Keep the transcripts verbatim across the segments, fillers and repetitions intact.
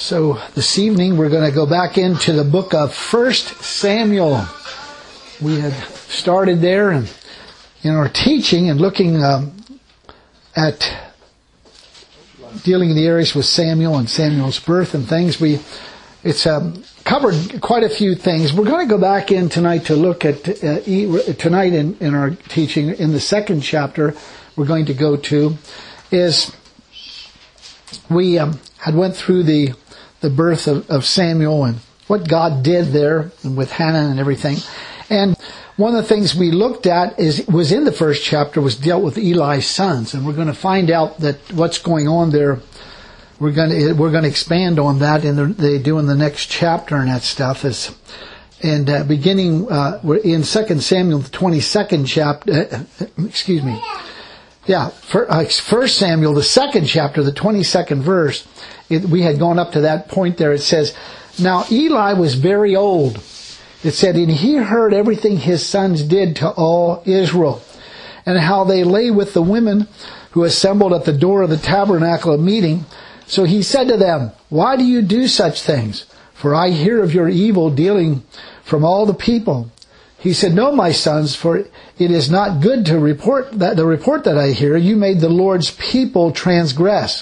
So this evening we're going to go back into the book of First Samuel. We had started there in, in our teaching and looking um, at dealing in the areas with Samuel and Samuel's birth and things. We it's um, covered quite a few things. We're going to go back in tonight to look at uh, tonight in, in our teaching in the second chapter. We're going to go to is we um, had went through the the birth of, of Samuel and what God did there and with Hannah and everything. And one of the things we looked at is was in the first chapter was dealt with Eli's sons, and we're going to find out that what's going on there. We're going to we're going to expand on that, and they do in the next chapter and that stuff is. And uh, beginning uh, we're in Second Samuel, the twenty-second chapter. Uh, excuse me. Yeah, First Samuel, the second chapter, the twenty-second verse. It, we had gone up to that point there. It says, "Now Eli was very old." It said, "And he heard everything his sons did to all Israel, and how they lay with the women who assembled at the door of the tabernacle of meeting. So he said to them, 'Why do you do such things? For I hear of your evil dealing from all the people.' He said, 'No, my sons, for it is not good to report that the report that I hear. You made the Lord's people transgress.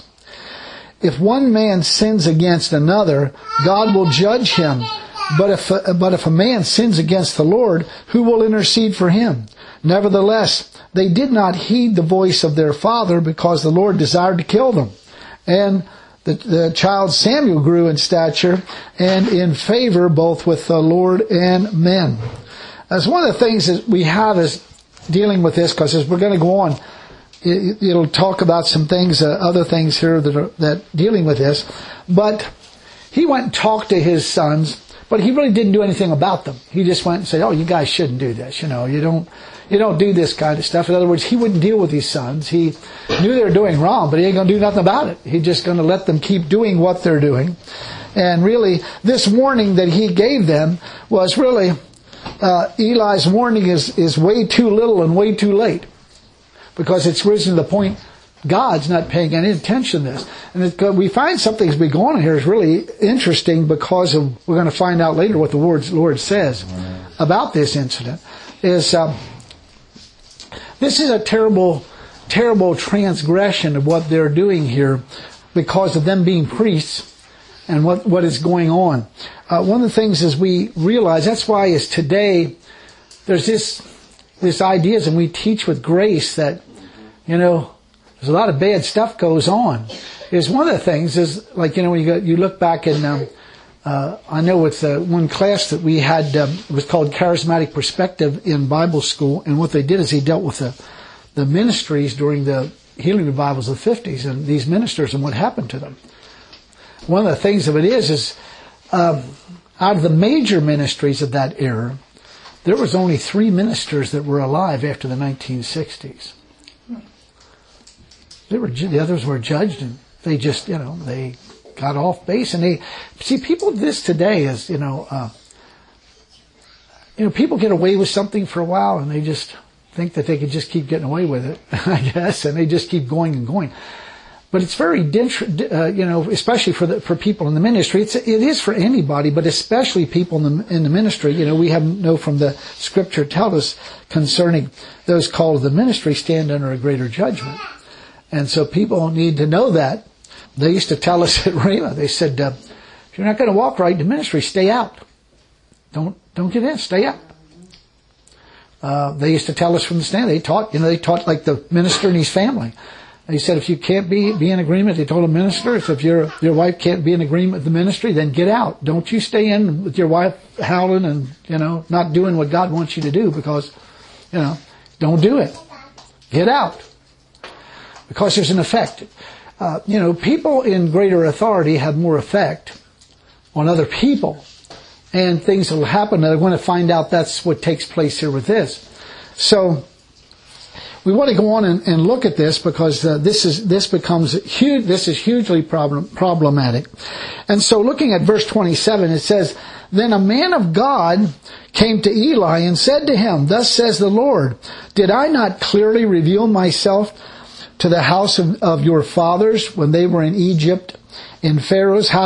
If one man sins against another, God will judge him. But if a, but if a man sins against the Lord, who will intercede for him?' Nevertheless, they did not heed the voice of their father, because the Lord desired to kill them. And the, the child Samuel grew in stature and in favor both with the Lord and men." As one of the things that we have is dealing with this, because as we're going to go on, it, it'll talk about some things, uh, other things here that are that dealing with this. But he went and talked to his sons, but he really didn't do anything about them. He just went and said, "Oh, you guys shouldn't do this. You know, you don't, you don't do this kind of stuff." In other words, he wouldn't deal with his sons. He knew they were doing wrong, but he ain't going to do nothing about it. He's just going to let them keep doing what they're doing. And really, this warning that he gave them was really. Uh, Eli's warning is, is way too little and way too late, because it's risen to the point God's not paying any attention to this. And it, we find something as we go on here is really interesting, because of, we're going to find out later what the Lord, Lord says about this incident. Is um, this is a terrible, terrible transgression of what they're doing here, because of them being priests and what, what is going on. Uh, one of the things is we realize, that's why is today there's this this ideas, and we teach with grace that, you know, there's a lot of bad stuff goes on. Is one of the things is, like, you know, when you go, you look back and um, uh, I know with uh, one class that we had, um, it was called Charismatic Perspective in Bible school, and what they did is they dealt with the the ministries during the healing revivals of the fifties, and these ministers and what happened to them. One of the things of it is, is um, out of the major ministries of that era, there was only three ministers that were alive after the nineteen sixties. They were, the others were judged, and they just, you know, they got off base. And they, see, people, this today is, you know, uh, you know, people get away with something for a while, and they just think that they could just keep getting away with it, I guess, and they just keep going and going. But it's very, uh, you know, especially for the, for people in the ministry. It's, it is for anybody, but especially people in the, in the ministry. You know, we have know from the scripture tell us concerning those called to the ministry stand under a greater judgment. And so people need to know that. They used to tell us at Rhema, they said, uh, if you're not going to walk right in the ministry, stay out. Don't, don't get in, stay out. Uh, they used to tell us from the stand, they taught, you know, they taught like the minister and his family. They said, if you can't be, be in agreement, they told a minister, if your, your wife can't be in agreement with the ministry, then get out. Don't you stay in with your wife howling and, you know, not doing what God wants you to do, because, you know, don't do it. Get out. Because there's an effect. Uh, you know, people in greater authority have more effect on other people. And things will happen, and they're going to find out that's what takes place here with this. So, we want to go on and, and look at this, because uh, this is this becomes huge. This is hugely problem, problematic. And so, looking at verse twenty-seven, it says, "Then a man of God came to Eli and said to him, 'Thus says the Lord, did I not clearly reveal myself to the house of, of your fathers when they were in Egypt, in Pharaoh's house?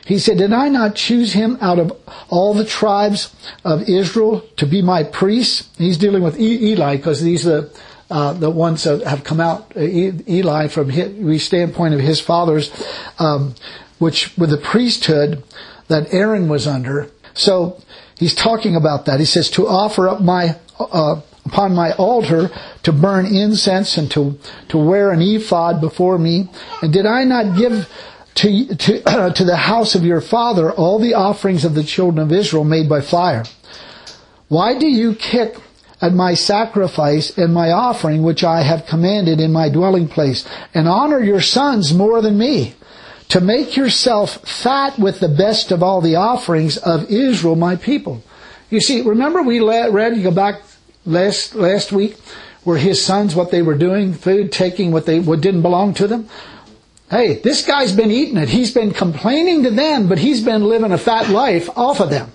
he said, did I not choose him out of all the tribes of Israel to be my priest? He's dealing with Eli because these are the, uh, the ones that have come out, Eli from the standpoint of his fathers, um, which with the priesthood that Aaron was under. So he's talking about that. He says, to offer up my, uh, upon my altar to burn incense and to, to wear an ephod before me. And did I not give to, to, uh, to the house of your father all the offerings of the children of Israel made by fire? Why do you kick at my sacrifice and my offering, which I have commanded in my dwelling place, and honor your sons more than me, to make yourself fat with the best of all the offerings of Israel, my people? You see, remember we read, you go back last, last week, where his sons, what they were doing, food, taking what they, what didn't belong to them. Hey, this guy's been eating it. He's been complaining to them, but he's been living a fat life off of them.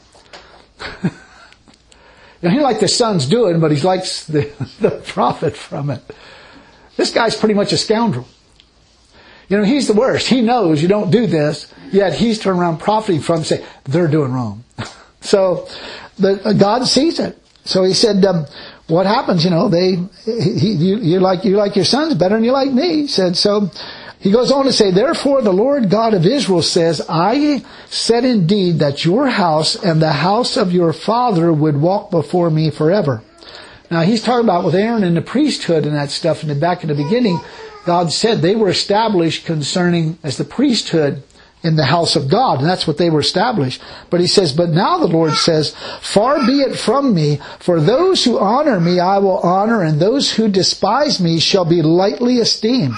And he like the sons doing, but he likes the, the profit from it. This guy's pretty much a scoundrel. You know, he's the worst. He knows you don't do this, yet he's turning around profiting from it and saying, they're doing wrong. So, the, God sees it. So he said, um, what happens, you know, they, he, you, you like, you like your sons better than you like me. He said, so, he goes on to say, therefore the Lord God of Israel says, I said indeed that your house and the house of your father would walk before me forever. Now he's talking about with Aaron and the priesthood and that stuff in the back in the beginning. God said they were established concerning as the priesthood in the house of God, and that's what they were established. But he says, but now the Lord says, far be it from me, for those who honor me I will honor, and those who despise me shall be lightly esteemed.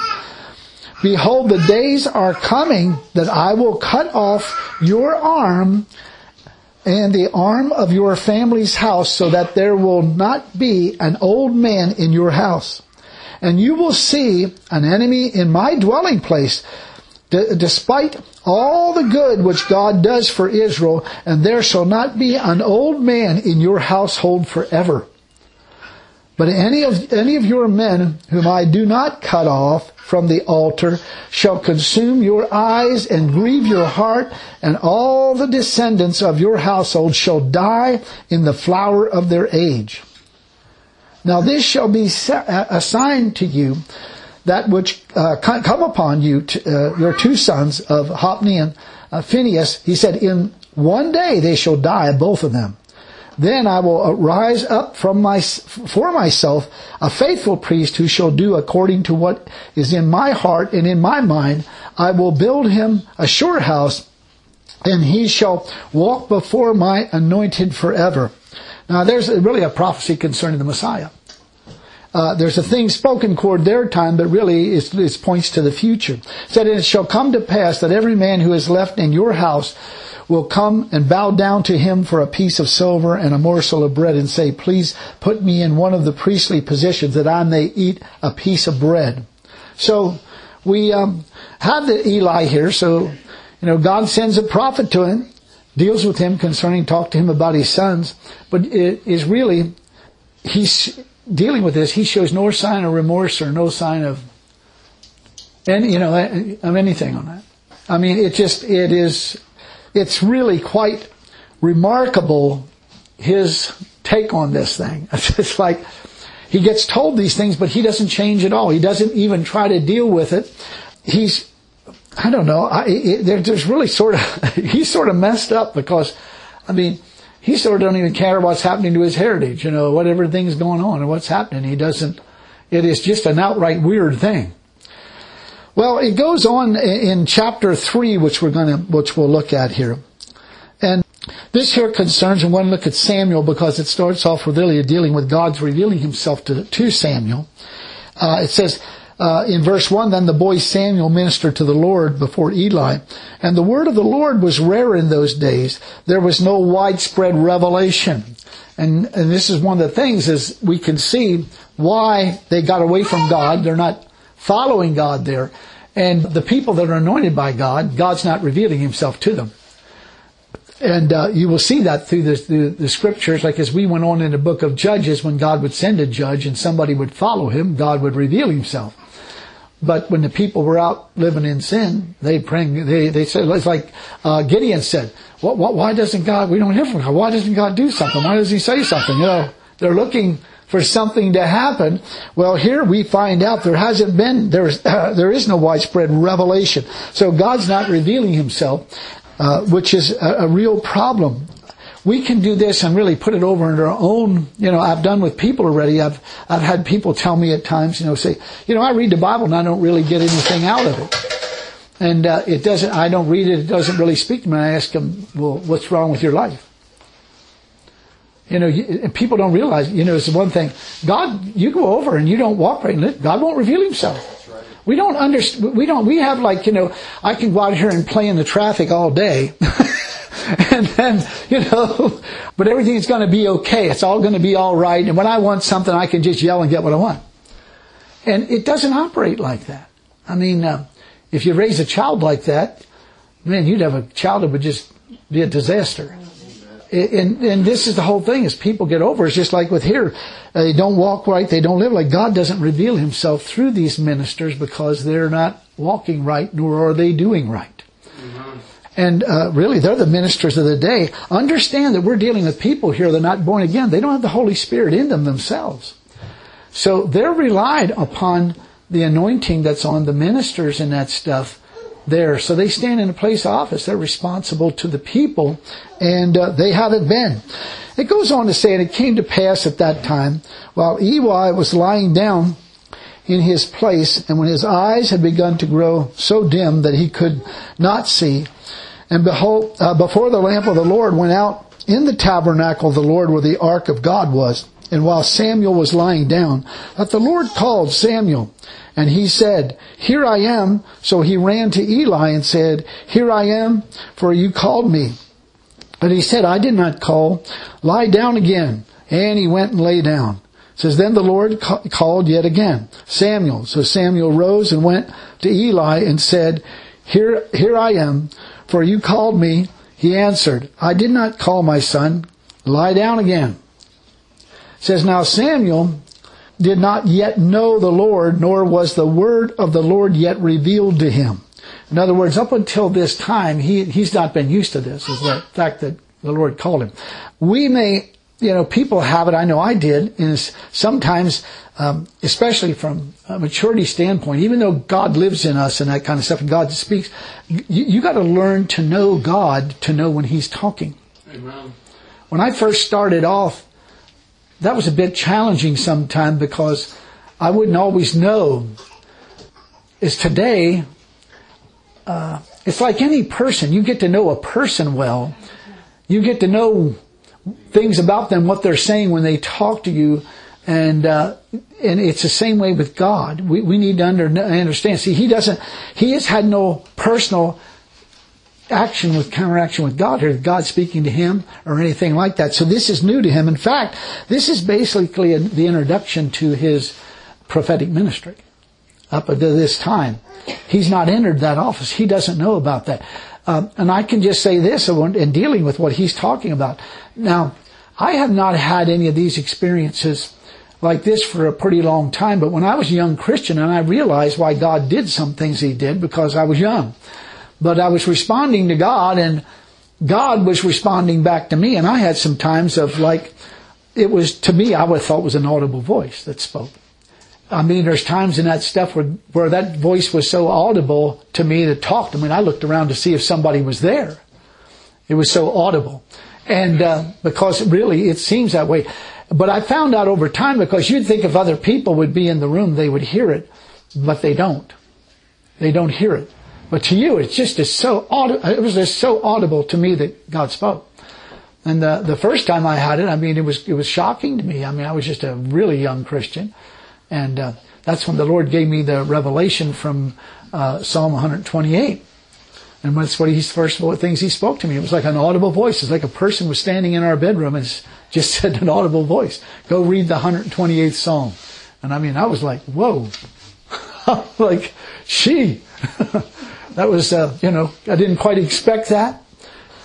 Behold, the days are coming that I will cut off your arm and the arm of your family's house, so that there will not be an old man in your house. And you will see an enemy in my dwelling place, d- despite all the good which God does for Israel, and there shall not be an old man in your household forever. But any of any of your men whom I do not cut off from the altar shall consume your eyes and grieve your heart, and all the descendants of your household shall die in the flower of their age. Now this shall be a sign to you, that which uh, come upon you, t- uh, your two sons of Hophni and uh, Phinehas. He said, in one day they shall die, both of them. Then I will rise up from my, for myself a faithful priest who shall do according to what is in my heart and in my mind. I will build him a sure house, and he shall walk before my anointed forever. Now there's really a prophecy concerning the Messiah. Uh, there's a thing spoken toward their time, but really it, it points to the future. It said, and it shall come to pass that every man who is left in your house will come and bow down to him for a piece of silver and a morsel of bread, and say, please put me in one of the priestly positions that I may eat a piece of bread. So we um, have the Eli here. So, you know, God sends a prophet to him, deals with him concerning, talk to him about his sons. But it is really, he's dealing with this. He shows no sign of remorse or no sign of any, you know, of anything on that. I mean, it just, it is, it's really quite remarkable, his take on this thing. It's just like, he gets told these things, but he doesn't change at all. He doesn't even try to deal with it. He's, I don't know, I, it, there's really sort of, he's sort of messed up because, I mean, he sort of don't even care what's happening to his heritage, you know, whatever thing's going on and what's happening. He doesn't, it is just an outright weird thing. Well, it goes on in chapter three, which we're going to, which we'll look at here. And this here concerns, and we're going to look at Samuel because it starts off with really dealing with God's revealing himself to, to Samuel. Uh, it says, uh, in verse one, then the boy Samuel ministered to the Lord before Eli. And the word of the Lord was rare in those days. There was no widespread revelation. And, and this is one of the things is we can see why they got away from God. They're not following God there. And the people that are anointed by God, God's not revealing himself to them. And uh, you will see that through the, the, the scriptures. Like as we went on in the book of Judges, when God would send a judge and somebody would follow him, God would reveal himself. But when the people were out living in sin, they praying. They they said it's like uh, Gideon said, what, what, "Why doesn't God? We don't hear from God. Why doesn't God do something? Why doesn't He say something?" You know, they're looking for something to happen. Well, here we find out there hasn't been there is uh, there is no widespread revelation. So God's not revealing Himself, uh, which is a, a real problem. We can do this and really put it over into our own, you know, I've done with people already. I've, I've had people tell me at times, you know, say, you know, I read the Bible and I don't really get anything out of it. And, uh, it doesn't, I don't read it, it doesn't really speak to me. And I ask them, well, what's wrong with your life? You know, you, people don't realize, you know, it's one thing. God, you go over and you don't walk right in it, God won't reveal Himself. Right. We don't understand, we don't, we have like, you know, I can go out here and play in the traffic all day. And then, you know, but everything's going to be okay. It's all going to be all right. And when I want something, I can just yell and get what I want. And it doesn't operate like that. I mean, uh, if you raise a child like that, man, you'd have a child that would just be a disaster. And, and this is the whole thing, is people get over. It's just like with here. Uh, they don't walk right. They don't live like. God doesn't reveal Himself through these ministers because they're not walking right, nor are they doing right. And uh, really, they're the ministers of the day. Understand that we're dealing with people here that are not born again. They don't have the Holy Spirit in them themselves. So they're relied upon the anointing that's on the ministers and that stuff there. So they stand in a place of office. They're responsible to the people, and uh, they haven't been. It goes on to say, and it came to pass at that time, while Eli was lying down in his place, and when his eyes had begun to grow so dim that he could not see, and behold, uh, before the lamp of the Lord went out in the tabernacle of the Lord where the ark of God was, and while Samuel was lying down, that the Lord called Samuel, and he said, "Here I am." So he ran to Eli and said, "Here I am, for you called me." But he said, "I did not call. Lie down again." And he went and lay down. It says, then the Lord ca- called yet again, Samuel. So Samuel rose and went to Eli and said, Here, here I am, for you called me. He answered, "I did not call, my son. Lie down again." It says, now Samuel did not yet know the Lord, nor was the word of the Lord yet revealed to him. In other words, up until this time, he, he's not been used to this, is the fact that the Lord called him. We may, you know, people have it, I know I did, is sometimes, um, especially from a maturity standpoint, even though God lives in us and that kind of stuff, and God speaks, you, you got to learn to know God to know when He's talking. Amen. When I first started off, that was a bit challenging sometimes because I wouldn't always know. Is today, uh, it's like any person. You get to know a person well. You get to know things about them, what they're saying when they talk to you. And, uh, and it's the same way with God. We, we need to under, understand. See, He doesn't, He has had no personal action with counteraction with God, or God speaking to him or anything like that. So this is new to him. In fact, this is basically a, the introduction to his prophetic ministry. Up until this time, he's not entered that office. He doesn't know about that. Um, and I can just say this in dealing with what he's talking about. Now, I have not had any of these experiences like this for a pretty long time, but when I was a young Christian, and I realized why God did some things He did because I was young. But I was responding to God, and God was responding back to me. And I had some times of like, it was, to me, I would have thought it was an audible voice that spoke. I mean, there's times in that stuff where, where that voice was so audible to me that talked to me. And I looked around to see if somebody was there. It was so audible. And uh, because really, it seems that way. But I found out over time, because you'd think if other people would be in the room, they would hear it. But they don't. They don't hear it. But to you, it's just it's so audi- it was just so audible to me that God spoke. And the the first time I had it, I mean, it was it was shocking to me. I mean, I was just a really young Christian, and uh, that's when the Lord gave me the revelation from uh, Psalm one twenty-eight. And that's what He's first things He spoke to me. It was like an audible voice. It's like a person was standing in our bedroom and just said an audible voice, "Go read the one twenty-eighth Psalm." And I mean, I was like, "Whoa!" Like, she. That was, uh, you know, I didn't quite expect that.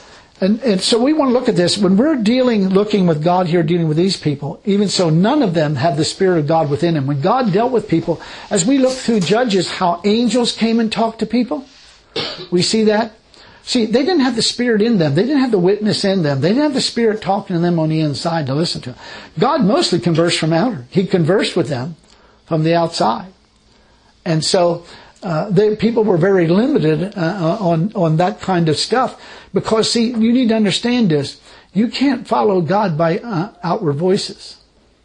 And, and so we want to look at this. When we're dealing, looking with God here, dealing with these people, even so, none of them have the Spirit of God within them. When God dealt with people, as we look through Judges, how angels came and talked to people, we see that. See, they didn't have the Spirit in them. They didn't have the witness in them. They didn't have the Spirit talking to them on the inside to listen to them. God mostly conversed from outer. He conversed with them from the outside. And so, uh, they, people were very limited uh, on, on that kind of stuff. Because, see, you need to understand this. You can't follow God by uh, outward voices.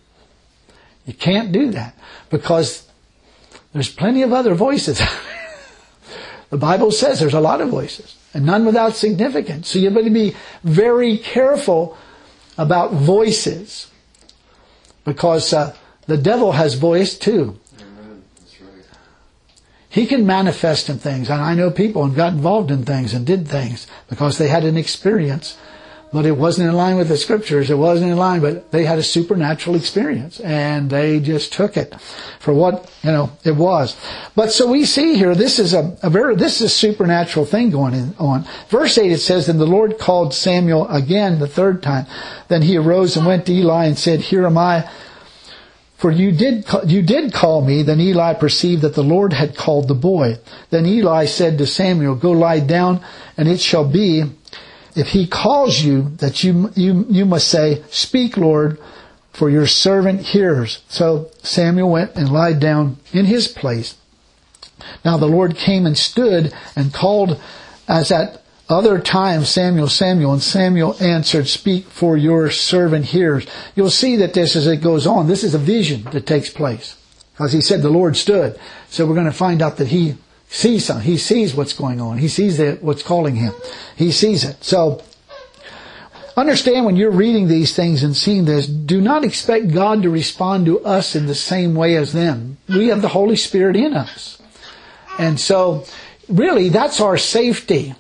You can't do that. Because there's plenty of other voices. The Bible says there's a lot of voices. And none without significance. So you better be very careful about voices. Because uh, the devil has voice too. Amen. That's right. He can manifest in things. And I know people who got involved in things and did things because they had an experience. But it wasn't in line with the Scriptures. It wasn't in line, but they had a supernatural experience. And they just took it for what, you know, it was. But so we see here, this is a, a very, this is a supernatural thing going in, on. Verse eight, it says, "And the Lord called Samuel again the third time. Then he arose and went to Eli and said, Here am I. For you did, you did call me." Then Eli perceived that the Lord had called the boy. Then Eli said to Samuel, "Go lie down, and it shall be, if he calls you, that you, you, you must say, Speak, Lord, for your servant hears." So Samuel went and lied down in his place. Now the Lord came and stood and called as at other times, Samuel, Samuel. And Samuel answered, "Speak, for your servant hears." You'll see that this, as it goes on, this is a vision that takes place. Because he said the Lord stood. So we're going to find out that he sees something. He sees what's going on. He sees that what's calling him. He sees it. So understand, when you're reading these things and seeing this, do not expect God to respond to us in the same way as them. We have the Holy Spirit in us. And so, really, that's our safety,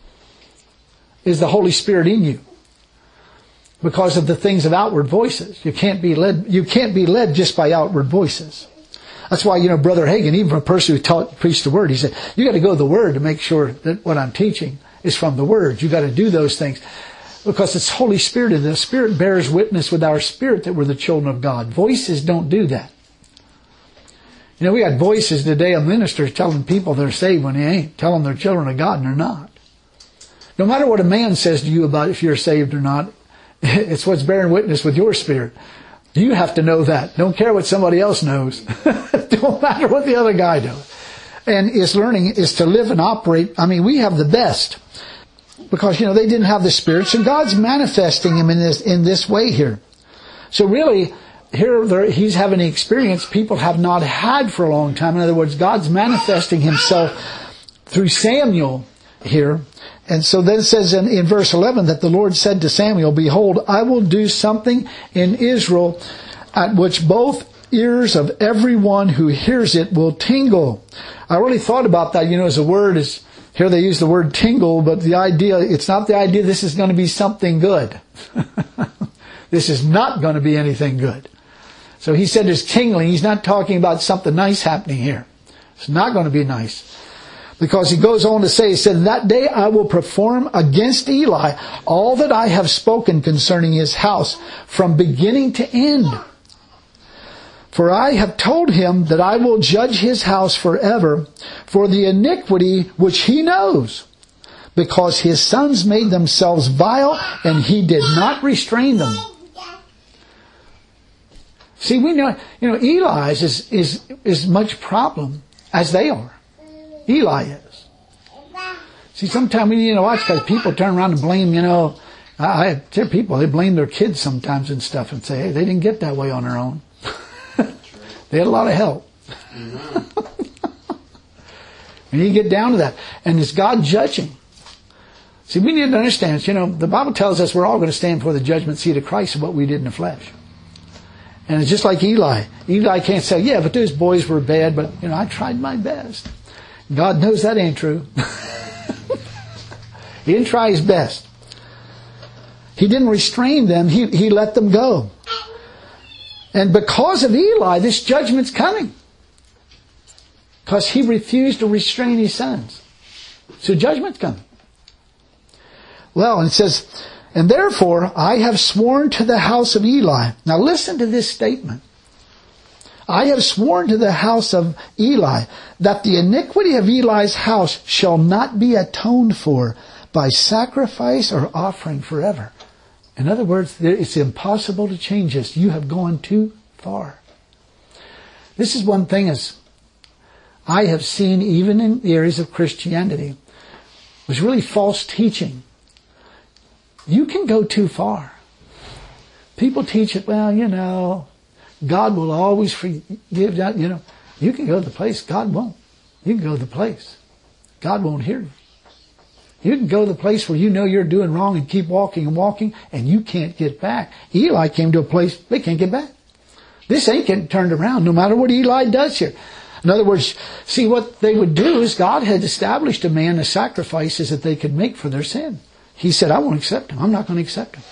is the Holy Spirit in you. Because of the things of outward voices. You can't be led, you can't be led just by outward voices. That's why, you know, Brother Hagin, even a person who taught, preached the Word, he said, you got to go to the Word to make sure that what I'm teaching is from the Word. You got to do those things. Because it's Holy Spirit, and the Spirit bears witness with our spirit that we're the children of God. Voices don't do that. You know, we got voices today of ministers telling people they're saved when they ain't. Telling they're children of God and they're not. No matter what a man says to you about if you're saved or not, it's what's bearing witness with your spirit. You have to know that. Don't care what somebody else knows. Don't matter what the other guy knows. And it's learning is to live and operate. I mean, we have the best. Because, you know, they didn't have the Spirit. So God's manifesting him in this, in this way here. So really, here there, he's having an experience people have not had for a long time. In other words, God's manifesting himself through Samuel here. And so then it says in, in verse eleven that the Lord said to Samuel, "Behold, I will do something in Israel at which both ears of everyone who hears it will tingle." I really thought about that. You know, as a word is, here they use the word tingle, but the idea, it's not the idea this is going to be something good. This is not going to be anything good. So he said there's tingling. He's not talking about something nice happening here. It's not going to be nice. Because he goes on to say, he said, "That day I will perform against Eli all that I have spoken concerning his house from beginning to end. For I have told him that I will judge his house forever for the iniquity which he knows, because his sons made themselves vile and he did not restrain them." See, we know, you know, Eli's is, is, is much problem as they are. Eli is. See, sometimes we need to watch, because people turn around and blame, you know, I, I hear people, they blame their kids sometimes and stuff and say, hey, they didn't get that way on their own. They had a lot of help. And you get down to that. And is God judging? See, we need to understand, you know, the Bible tells us we're all going to stand before the judgment seat of Christ of what we did in the flesh. And it's just like Eli. Eli can't say, yeah, but those boys were bad, but, you know, I tried my best. God knows that ain't true. He didn't try his best. He didn't restrain them. He, he let them go. And because of Eli, this judgment's coming. Because he refused to restrain his sons. So judgment's coming. Well, and it says, and therefore I have sworn to the house of Eli. Now listen to this statement. I have sworn to the house of Eli that the iniquity of Eli's house shall not be atoned for by sacrifice or offering forever. In other words, it's impossible to change this. You have gone too far. This is one thing as I have seen even in the areas of Christianity was really false teaching. You can go too far. People teach it, well, you know, God will always forgive that, you know. You can go to the place, God won't. You can go to the place, God won't hear you. You can go to the place where you know you're doing wrong and keep walking and walking and you can't get back. Eli came to a place, they can't get back. This ain't getting turned around no matter what Eli does here. In other words, see what they would do is God had established a man the sacrifices that they could make for their sin. He said, I won't accept him. I'm not going to accept him.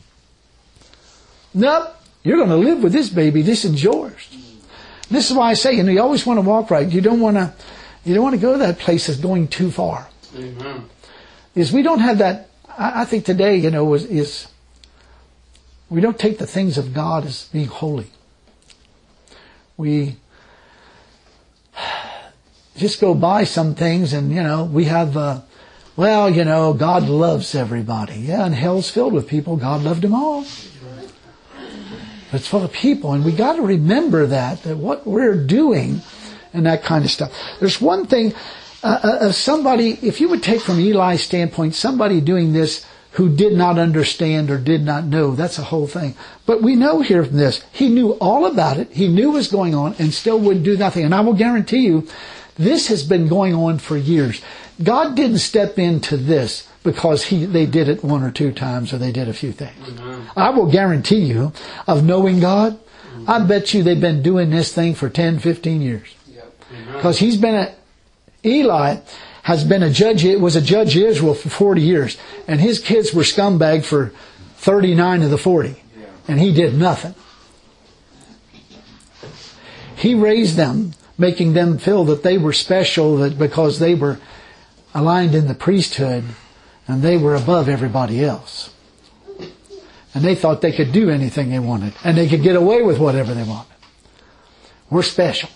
Nope. You're going to live with this baby. This is yours. This is why I say, you know, you always want to walk right. You don't want to, you don't want to go to that place that's going too far. Amen. Is we don't have that, I, I think today, you know, is, is we don't take the things of God as being holy. We just go by some things and, you know, we have, uh, well, you know, God loves everybody. Yeah, and hell's filled with people. God loved them all. But it's full of people. And we got to remember that, that what we're doing and that kind of stuff. There's one thing, uh, uh, somebody, if you would take from Eli's standpoint, somebody doing this who did not understand or did not know, that's a whole thing. But we know here from this, he knew all about it. He knew what was going on and still would do nothing. And I will guarantee you, this has been going on for years. God didn't step into this because he they did it one or two times or they did a few things. Mm-hmm. I will guarantee you, of knowing God, mm-hmm. I bet you they've been doing this thing for ten, fifteen years. Because yep. he's been a, Eli has been a judge, it was a judge of Israel for forty years. And his kids were scumbag for thirty-nine of the forty. Yeah. And he did nothing. He raised them, making them feel that they were special, that because they were aligned in the priesthood and they were above everybody else. And they thought they could do anything they wanted and they could get away with whatever they wanted. We're special.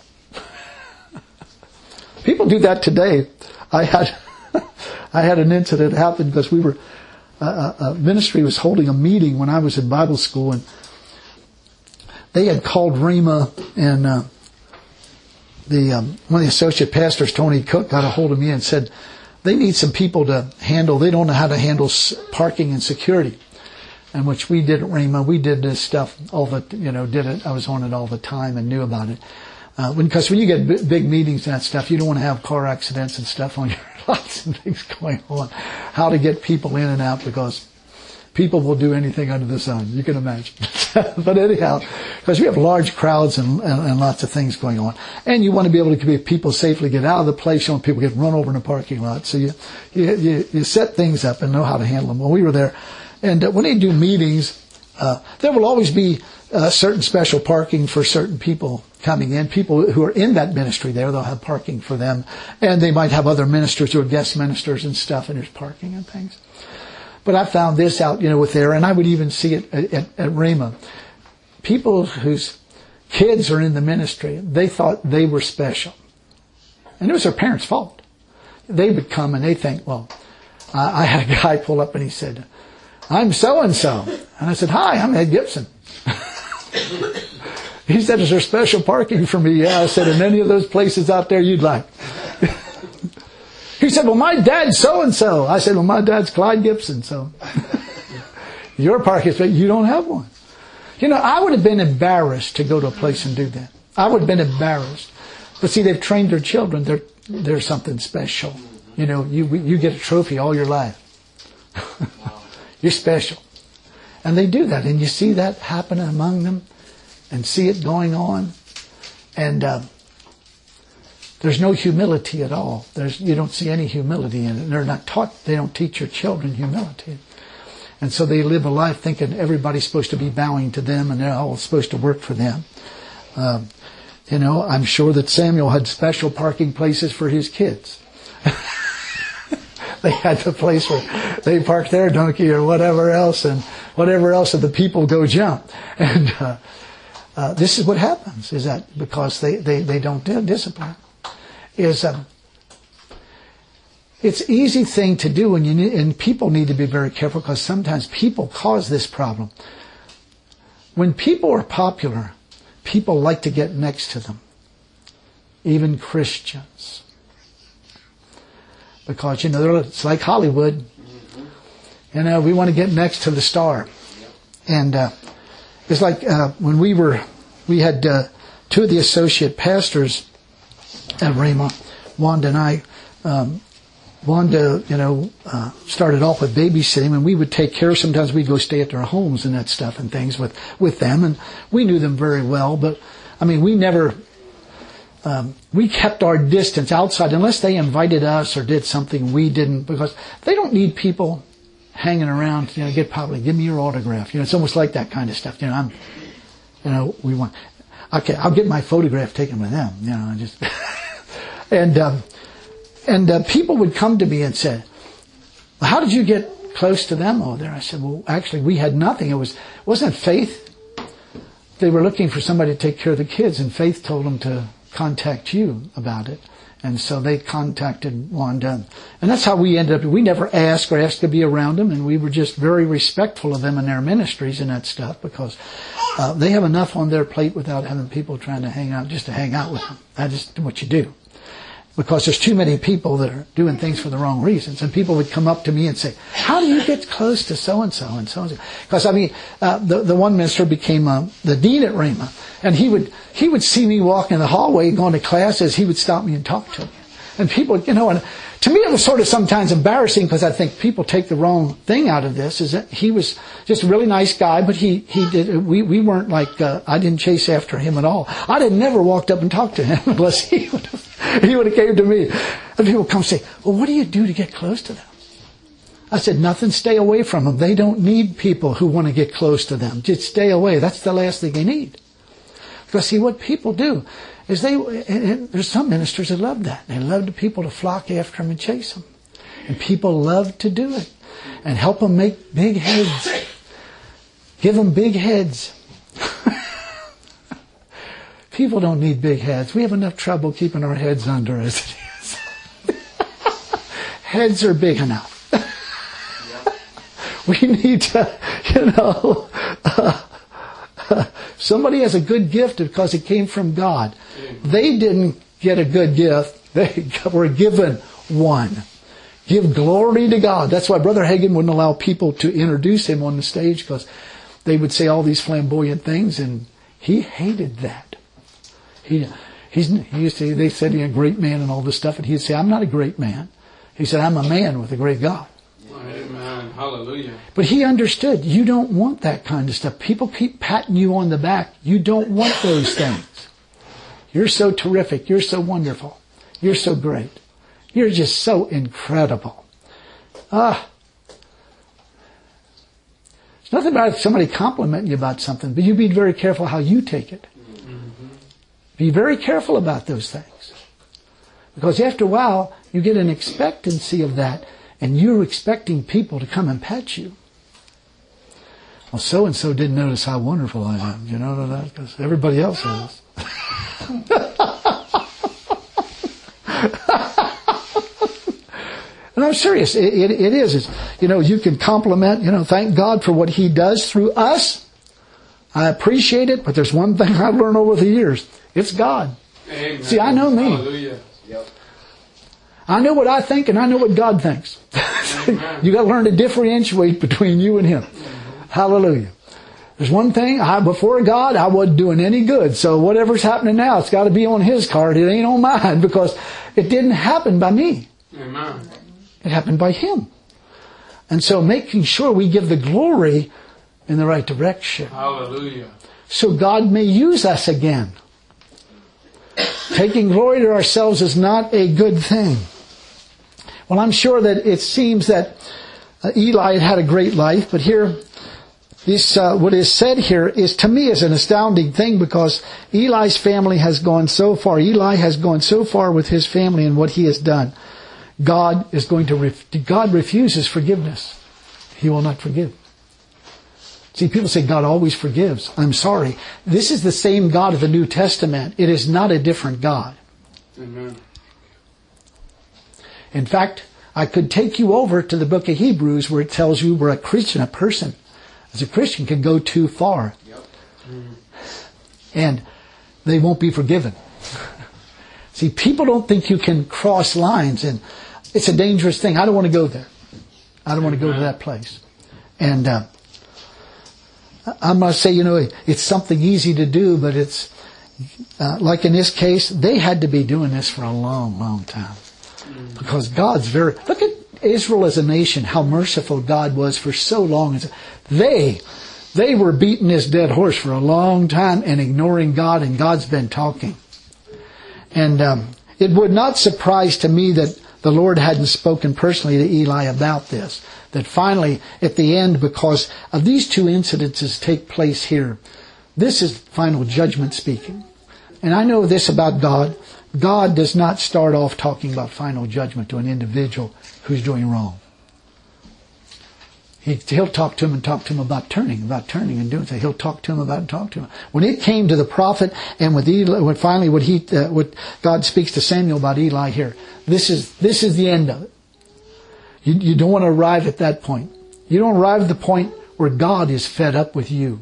People do that today. I had I had an incident happen because we were uh, a ministry was holding a meeting when I was in Bible school, and they had called Rhema, and uh, the um, one of the associate pastors, Tony Cook, got a hold of me and said they need some people to handle. They don't know how to handle parking and security, and which we did at Rhema. We did this stuff all the you know did it. I was on it all the time and knew about it. Uh, when, because when you get b- big meetings and that stuff, you don't want to have car accidents and stuff on your lots of things going on. How to get people in and out, because people will do anything under the sun. You can imagine. But anyhow, because we have large crowds and, and, and lots of things going on, and you want to be able to get people safely get out of the place. You don't want people get run over in the parking lot. So you you you, you set things up and know how to handle them. Well, we were there, and uh, when they do meetings, uh, there will always be uh, certain special parking for certain people coming in. People who are in that ministry there, they'll have parking for them. And they might have other ministers who are guest ministers and stuff, and there's parking and things. But I found this out, you know, with there, and I would even see it at, at, at Rhema. People whose kids are in the ministry, they thought they were special. And it was their parents' fault. They would come and they think, well, uh, I had a guy pull up and he said, I'm so-and-so. And I said, hi, I'm Ed Gibson. He said, is there special parking for me? Yeah, I said, in any of those places out there you'd like. He said, well, my dad's so-and-so. I said, well, my dad's Clyde Gibson, so. Your parking space, you don't have one. You know, I would have been embarrassed to go to a place and do that. I would have been embarrassed. But see, they've trained their children. They're, they're something special. You know, you, you get a trophy all your life. You're special. And they do that. And you see that happen among them. And see it going on, and uh, there's no humility at all. There's you don't see any humility in it. They're not taught. They don't teach your children humility, and so they live a life thinking everybody's supposed to be bowing to them, and they're all supposed to work for them. Um, you know, I'm sure that Samuel had special parking places for his kids. they had the place where they parked their donkey or whatever else, and whatever else that the people go jump. And uh, uh, this is what happens, is that because they, they, they don't do discipline, is um, it's an easy thing to do, and, you need, and people need to be very careful because sometimes people cause this problem. When people are popular, people like to get next to them. Even Christians. Because, you know, it's like Hollywood. You know, we want to get next to the star. And uh, it's like uh, when we were, we had uh, two of the associate pastors at Rhema, Wanda and I. Um, Wanda, you know, uh, started off with babysitting, and we would take care. Sometimes we'd go stay at their homes and that stuff and things with, with them, and we knew them very well. But, I mean, we never, um, we kept our distance outside unless they invited us or did something we didn't, because they don't need people hanging around, you know, get probably, give me your autograph. You know, it's almost like that kind of stuff. You know, I'm, you know, we want, okay, I'll get my photograph taken with them, you know, just, and, um, And uh, people would come to me and say, well, how did you get close to them over there? I said, well, actually, we had nothing. It was, wasn't Faith? They were looking for somebody to take care of the kids, and Faith told them to contact you about it. And so they contacted Wanda. And that's how we ended up. We never asked or asked to be around them, and we were just very respectful of them and their ministries and that stuff, because uh, they have enough on their plate without having people trying to hang out, just to hang out with them. That's just what you do. Because there's too many people that are doing things for the wrong reasons. And people would come up to me and say, how do you get close to so-and-so and so-and-so? Because, I mean, uh, the, the one minister became uh, the dean at Rhema. And he would he would see me walk in the hallway going to classes. He would stop me and talk to me. And people, you know, and to me it was sort of sometimes embarrassing, because I think people take the wrong thing out of this, is that he was just a really nice guy, but he, he did, we, we weren't like, uh, I didn't chase after him at all. I'd have never walked up and talked to him unless he would have, he would have came to me. And people come say, well, what do you do to get close to them? I said, nothing, stay away from them. They don't need people who want to get close to them. Just stay away. That's the last thing they need. Because see, what people do is they, and there's some ministers that love that. They love the people to flock after them and chase them. And people love to do it. And help them make big heads. Give them big heads. People don't need big heads. We have enough trouble keeping our heads under as it is. Heads are big enough. We need to, you know, uh, uh, somebody has a good gift because it came from God. They didn't get a good gift. They were given one. Give glory to God. That's why Brother Hagin wouldn't allow people to introduce him on the stage, because they would say all these flamboyant things, and he hated that. He, he's, he used to, they said he's a great man and all this stuff, and he'd say, I'm not a great man. He said, I'm a man with a great God. Amen. Hallelujah. But he understood, you don't want that kind of stuff. People keep patting you on the back. You don't want those things. You're so terrific. You're so wonderful. You're so great. You're just so incredible. Ah. It's nothing about somebody complimenting you about something, but you be very careful how you take it. Mm-hmm. Be very careful about those things. Because after a while, you get an expectancy of that, and you're expecting people to come and pat you. Well, so-and-so didn't notice how wonderful I am. You know that? Because everybody else is. And I'm serious. It, it, it is. It's, you know, you can compliment, you know, thank God for what He does through us. I appreciate it, but there's one thing I've learned over the years. It's God. Amen. See, I know me. Hallelujah. Yep. I know what I think, and I know what God thinks. You got to learn to differentiate between you and Him. Mm-hmm. Hallelujah. There's one thing, I, before God, I wasn't doing any good. So whatever's happening now, it's got to be on His card. It ain't on mine, because it didn't happen by me. Amen. It happened by Him. And so making sure we give the glory in the right direction. Hallelujah. So God may use us again. Taking glory to ourselves is not a good thing. Well, I'm sure that it seems that uh, Eli had had a great life, but here, this uh, what is said here is, to me, is an astounding thing, because Eli's family has gone so far. Eli has gone so far with his family and what he has done. God is going to, ref- God refuses forgiveness. He will not forgive. See, people say God always forgives. I'm sorry. This is the same God of the New Testament. It is not a different God. Amen. In fact, I could take you over to the book of Hebrews where it tells you where a Christian, a person, as a Christian can go too far. Yep. Mm. And they won't be forgiven. See, people don't think you can cross lines, and it's a dangerous thing. I don't want to go there. I don't want to go to that place. And uh, I'm going to say, you know, it's something easy to do, but it's, uh, like in this case, they had to be doing this for a long, long time. Because God's very... Look at Israel as a nation, how merciful God was for so long. They, they were beating this dead horse for a long time and ignoring God, and God's been talking. And um, it would not surprise to me that the Lord hadn't spoken personally to Eli about this. That finally, at the end, because of these two incidences take place here, this is final judgment speaking. And I know this about God. God does not start off talking about final judgment to an individual who's doing wrong. He, he'll talk to him and talk to him about turning, about turning and doing so. He'll talk to him about and talk to him. When it came to the prophet and with Eli, when finally what he, uh, what God speaks to Samuel about Eli here, this is this is the end of it. You, you don't want to arrive at that point. You don't arrive at the point where God is fed up with you.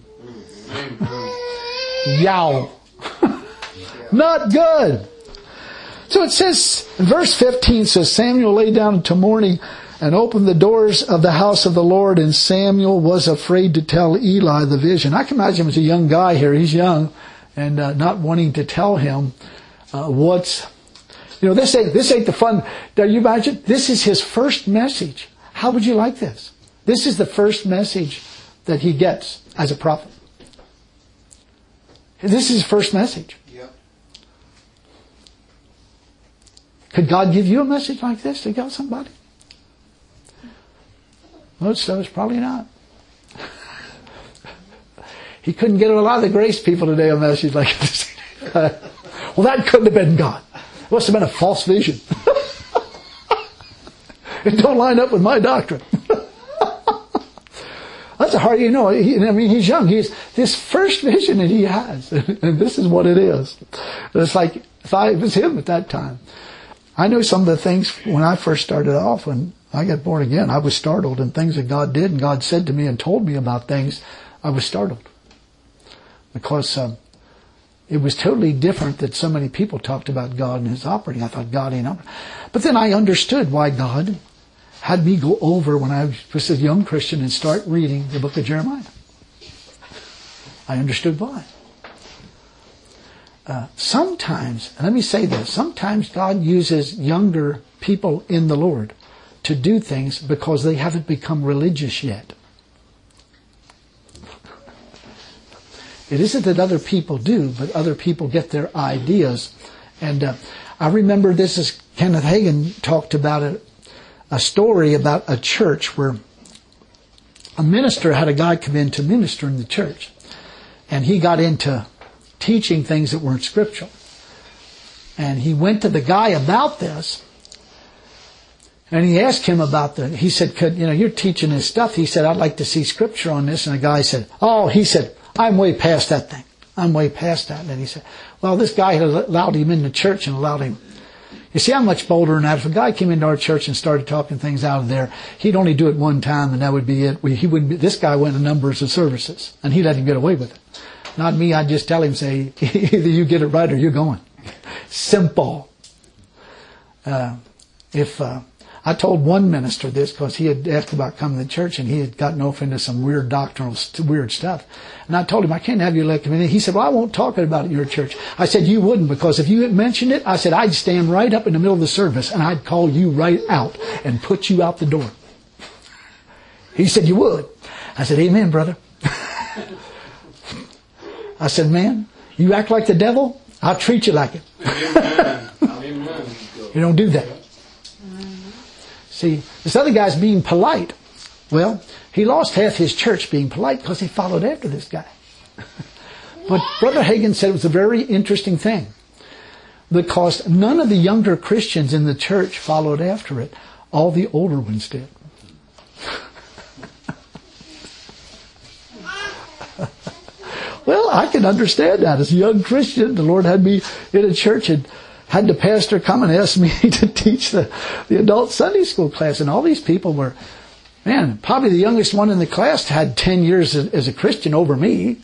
Yow. Not good. So it says, in verse fifteen says, Samuel lay down until morning and opened the doors of the house of the Lord, and Samuel was afraid to tell Eli the vision. I can imagine him as a young guy here. He's young and uh, not wanting to tell him uh, what's... You know, this ain't, this ain't the fun. Do you imagine? This is his first message. How would you like this? This is the first message that he gets as a prophet. This is his first message. Yep. Could God give you a message like this to tell somebody? Most of us probably not. He couldn't get a lot of the grace people today a message like this. Well, that couldn't have been God. It must have been a false vision. It don't line up with my doctrine. That's a hard, you know, he, I mean, he's young. He's this first vision that he has, and this is what it is. It's like if I it was him at that time. I know some of the things when I first started off, when I got born again, I was startled, and things that God did and God said to me and told me about things, I was startled because um, it was totally different that so many people talked about God and His operating. I thought God ain't operating, but then I understood why God had me go over when I was a young Christian and start reading the book of Jeremiah. I understood why. Uh, sometimes, and let me say this, sometimes God uses younger people in the Lord to do things because they haven't become religious yet. It isn't that other people do, but other people get their ideas. And uh, I remember this as Kenneth Hagin talked about it. A story about a church where a minister had a guy come in to minister in the church. And he got into teaching things that weren't scriptural. And he went to the guy about this. And he asked him about the, he said, Could, you know, you're teaching this stuff. He said, I'd like to see scripture on this. And the guy said, oh, he said, I'm way past that thing. I'm way past that. And he said, well, this guy had allowed him in the church and allowed him. You see, I'm much bolder than that. If a guy came into our church and started talking things out of there, he'd only do it one time and that would be it. We, he wouldn't be, this guy went to numbers of services and he let him get away with it. Not me, I'd just tell him, say, either you get it right or you're going. Simple. Uh, if, uh, I told one minister this because he had asked about coming to church and he had gotten off into some weird doctrinal, weird stuff. And I told him, I can't have you elect me. He said, well, I won't talk about it in your church. I said, you wouldn't, because if you had mentioned it, I said, I'd stand right up in the middle of the service and I'd call you right out and put you out the door. He said, you would. I said, amen, brother. I said, man, you act like the devil, I'll treat you like it. Amen. Amen. You don't do that. See, this other guy's being polite. Well, he lost half his church being polite because he followed after this guy. But Brother Hagin said it was a very interesting thing. because none of the younger Christians in the church followed after it. All the older ones did. Well, I can understand that. As a young Christian, the Lord had me in a church and had the pastor come and ask me to teach the, the adult Sunday school class. And all these people were, man, probably the youngest one in the class had ten years as, as a Christian over me.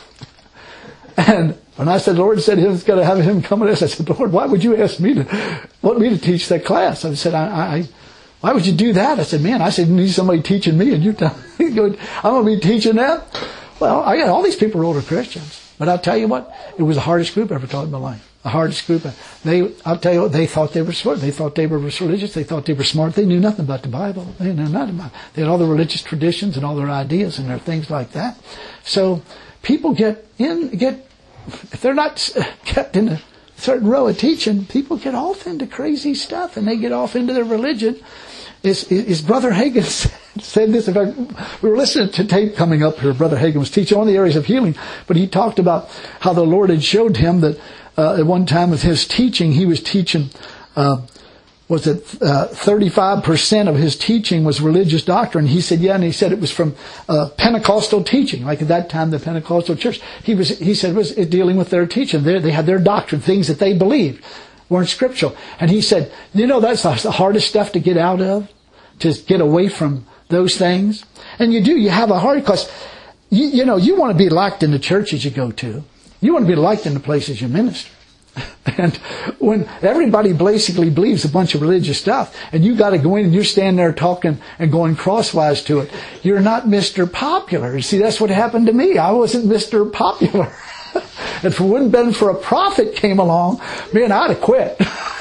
And when I said, the Lord said he was going to have him come and ask, I said, Lord, why would you ask me to, want me to teach that class? I said, I, I, why would you do that? I said, man, I said, you need somebody teaching me and you tell me, I'm going to be teaching them. Well, I got all these people were older Christians. But I'll tell you what, it was the hardest group I ever taught in my life. The hardest group. They, I'll tell you, they thought they were smart. They thought they were religious. They thought they were smart. They knew nothing about the Bible. They knew nothing about it. They had all the religious traditions and all their ideas and their things like that. So people get in, get, if they're not kept in a certain row of teaching, people get off into crazy stuff and they get off into their religion. Is, is Brother Hagin said this. In fact, we were listening to tape coming up here. Brother Hagin was teaching on the areas of healing, but he talked about how the Lord had showed him that uh, at one time with his teaching, he was teaching, uh, was it uh, thirty-five percent of his teaching was religious doctrine. He said, yeah, and he said it was from uh, Pentecostal teaching, like at that time the Pentecostal church. He was, he said, it was dealing with their teaching. They, they had their doctrine, things that they believed weren't scriptural. And he said, you know, that's the hardest stuff to get out of, to get away from those things. And you do, you have a hard, because, you, you know, you want to be liked in the churches you go to. You want to be liked in the places you minister. And when everybody basically believes a bunch of religious stuff, and you got to go in and you're standing there talking and going crosswise to it, you're not Mister Popular. You see, that's what happened to me. I wasn't Mister Popular. If it wouldn't have been for a prophet came along, man, I'd have quit.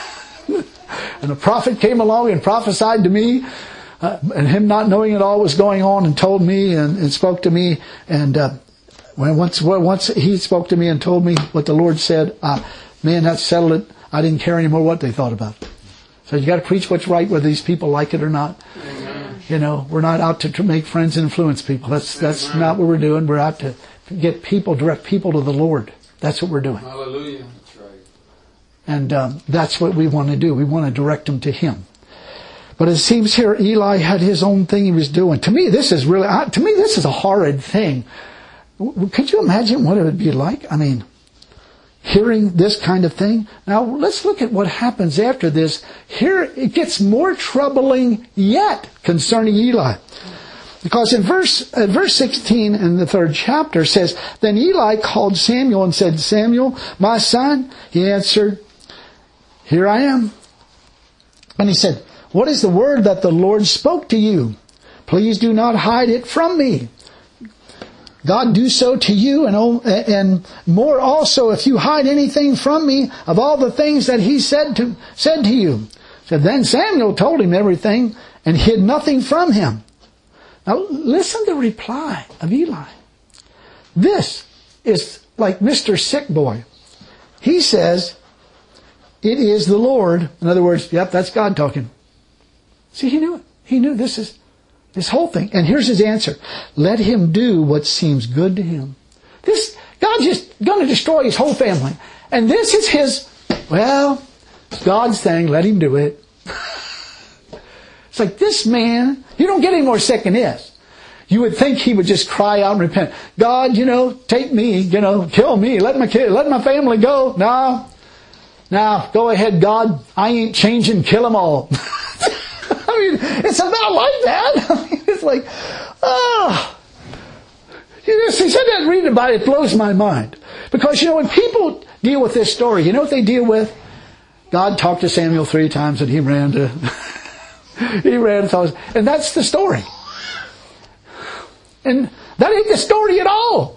And a prophet came along and prophesied to me, uh, and him not knowing it all was going on, and told me and, and spoke to me. And uh, when once once he spoke to me and told me what the Lord said, uh, man, that settled it. I didn't care anymore what they thought about it. So you got to preach what's right, whether these people like it or not. Amen. You know, we're not out to, to make friends and influence people. That's that's Amen. Not what we're doing. We're out to get people, direct people to the Lord. That's what we're doing. Hallelujah. That's right. And um, that's what we want to do. We want to direct them to Him. But it seems here Eli had his own thing he was doing. To me, this is really, to me, this is a horrid thing. Could you imagine what it would be like? I mean, hearing this kind of thing. Now, let's look at what happens after this. Here, it gets more troubling yet concerning Eli. Because in verse, uh, verse sixteen in the third chapter says, then Eli called Samuel and said, Samuel, my son. He answered, here I am. And he said, what is the word that the Lord spoke to you? Please do not hide it from me. God do so to you, and, and more also if you hide anything from me of all the things that he said to, said to you. So then Samuel told him everything and hid nothing from him. Now listen to the reply of Eli. This is like Mister Sick Boy. He says, it is the Lord. In other words, yep, that's God talking. See, he knew it. He knew this is this whole thing. And here's his answer. Let him do what seems good to him. This, God's just going to destroy his whole family. And this is his, well, God's thing. Let him do it. It's like this man, you don't get any more sick than this. You would think he would just cry out and repent. God, you know, take me, you know, kill me. Let my kid, let my family go. No. Now, go ahead, God. I ain't changing. Kill them all. I mean, it's about like that. I mean, it's like, oh. You know, see, sometimes reading about it, it blows my mind. Because, you know, when people deal with this story, you know what they deal with? God talked to Samuel three times and he ran to, he ran to, and that's the story. And that ain't the story at all.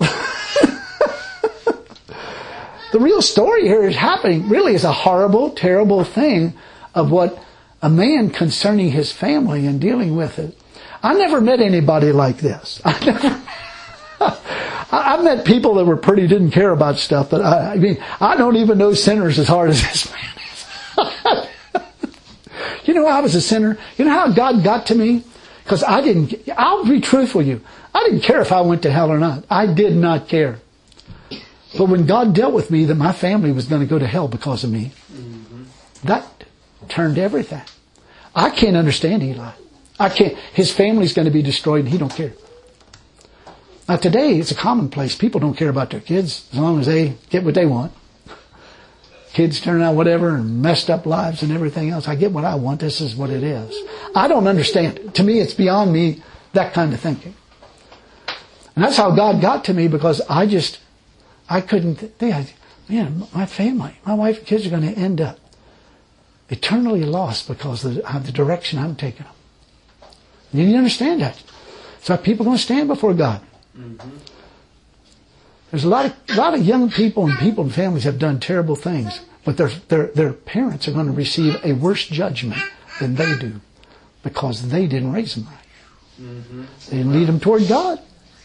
The real story here is happening, really is a horrible, terrible thing of what a man concerning his family and dealing with it. I never met anybody like this. I never, I met people that were pretty, didn't care about stuff, but I, I mean, I don't even know sinners as hard as this man is. You know, I was a sinner. You know how God got to me? Because I didn't, I'll be truthful with you. I didn't care if I went to hell or not. I did not care. But when God dealt with me that my family was going to go to hell because of me, Mm-hmm. that turned everything. I can't understand Eli. I can't. His family's going to be destroyed and he don't care. Now today, it's a commonplace. People don't care about their kids as long as they get what they want. Kids turn out whatever and messed up lives and everything else. I get what I want. This is what it is. I don't understand it. To me, it's beyond me, that kind of thinking. And that's how God got to me, because I just, I couldn't think, man, my family, my wife and kids are going to end up eternally lost because of the, of the direction I'm taking them. You need to understand that. So people are going to stand before God. Mm-hmm. There's a lot of a lot of young people and people and families have done terrible things, but their their their parents are going to receive a worse judgment than they do, because they didn't raise them right. Mm-hmm. They didn't lead them toward God.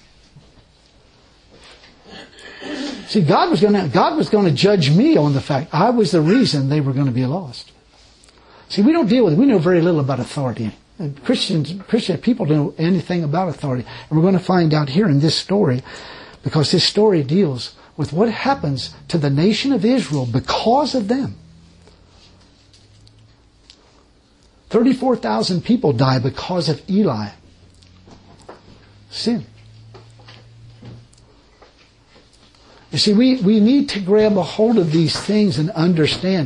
See, God was going to God was going to judge me on the fact I was the reason they were going to be lost. See, we don't deal with it. We know very little about authority. And Christians, Christian people don't know anything about authority, and we're going to find out here in this story. Because this story deals with what happens to the nation of Israel because of them. thirty-four thousand people die because of Eli. Sin. You see, we, we need to grab a hold of these things and understand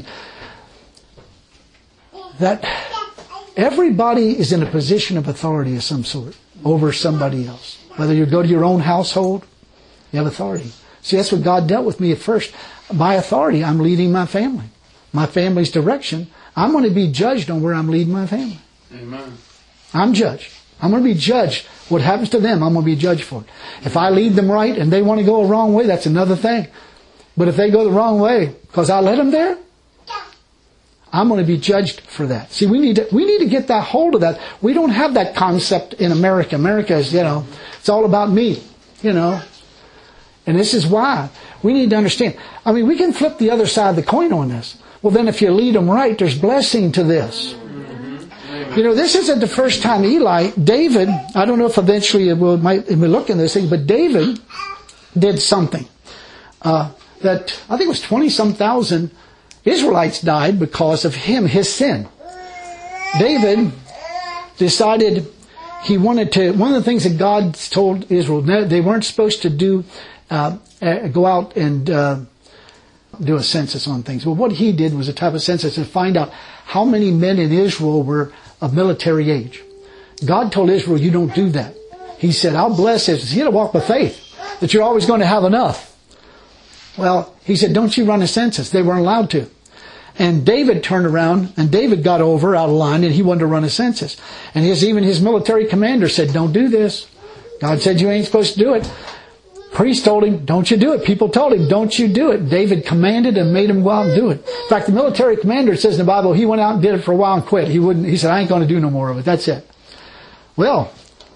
that everybody is in a position of authority of some sort over somebody else. Whether you go to your own household, you have authority. See, that's what God dealt with me at first. By authority, I'm leading my family. My family's direction, I'm going to be judged on where I'm leading my family. Amen. I'm judged. I'm going to be judged. What happens to them, I'm going to be judged for it. If I lead them right and they want to go a wrong way, that's another thing. But if they go the wrong way because I let them there, I'm going to be judged for that. See, we need to, we need to get that hold of that. We don't have that concept in America. America is, you know, it's all about me, you know. And this is why we need to understand. I mean, we can flip the other side of the coin on this. Well, then if you lead them right, there's blessing to this. You know, this isn't the first time Eli, David, I don't know if eventually we'll, might, we'll look in this thing, but David did something. Uh, that, I think it was twenty-some thousand Israelites died because of him, his sin. David decided he wanted to, one of the things that God told Israel, they weren't supposed to do, uh, go out and uh, do a census on things. Well, what he did was a type of census to find out how many men in Israel were of military age. God told Israel, you don't do that. He said, I'll bless Israel. He had to walk by faith, that you're always going to have enough. Well, he said, don't you run a census. They weren't allowed to. And David turned around, and David got over out of line, and he wanted to run a census. And his, even his military commander said, don't do this. God said you ain't supposed to do it. Priest told him, don't you do it. People told him, don't you do it. David commanded and made him go out and do it. In fact, the military commander, it says in the Bible, he went out and did it for a while and quit. He wouldn't. He said, I ain't going to do no more of it. That's it. Well,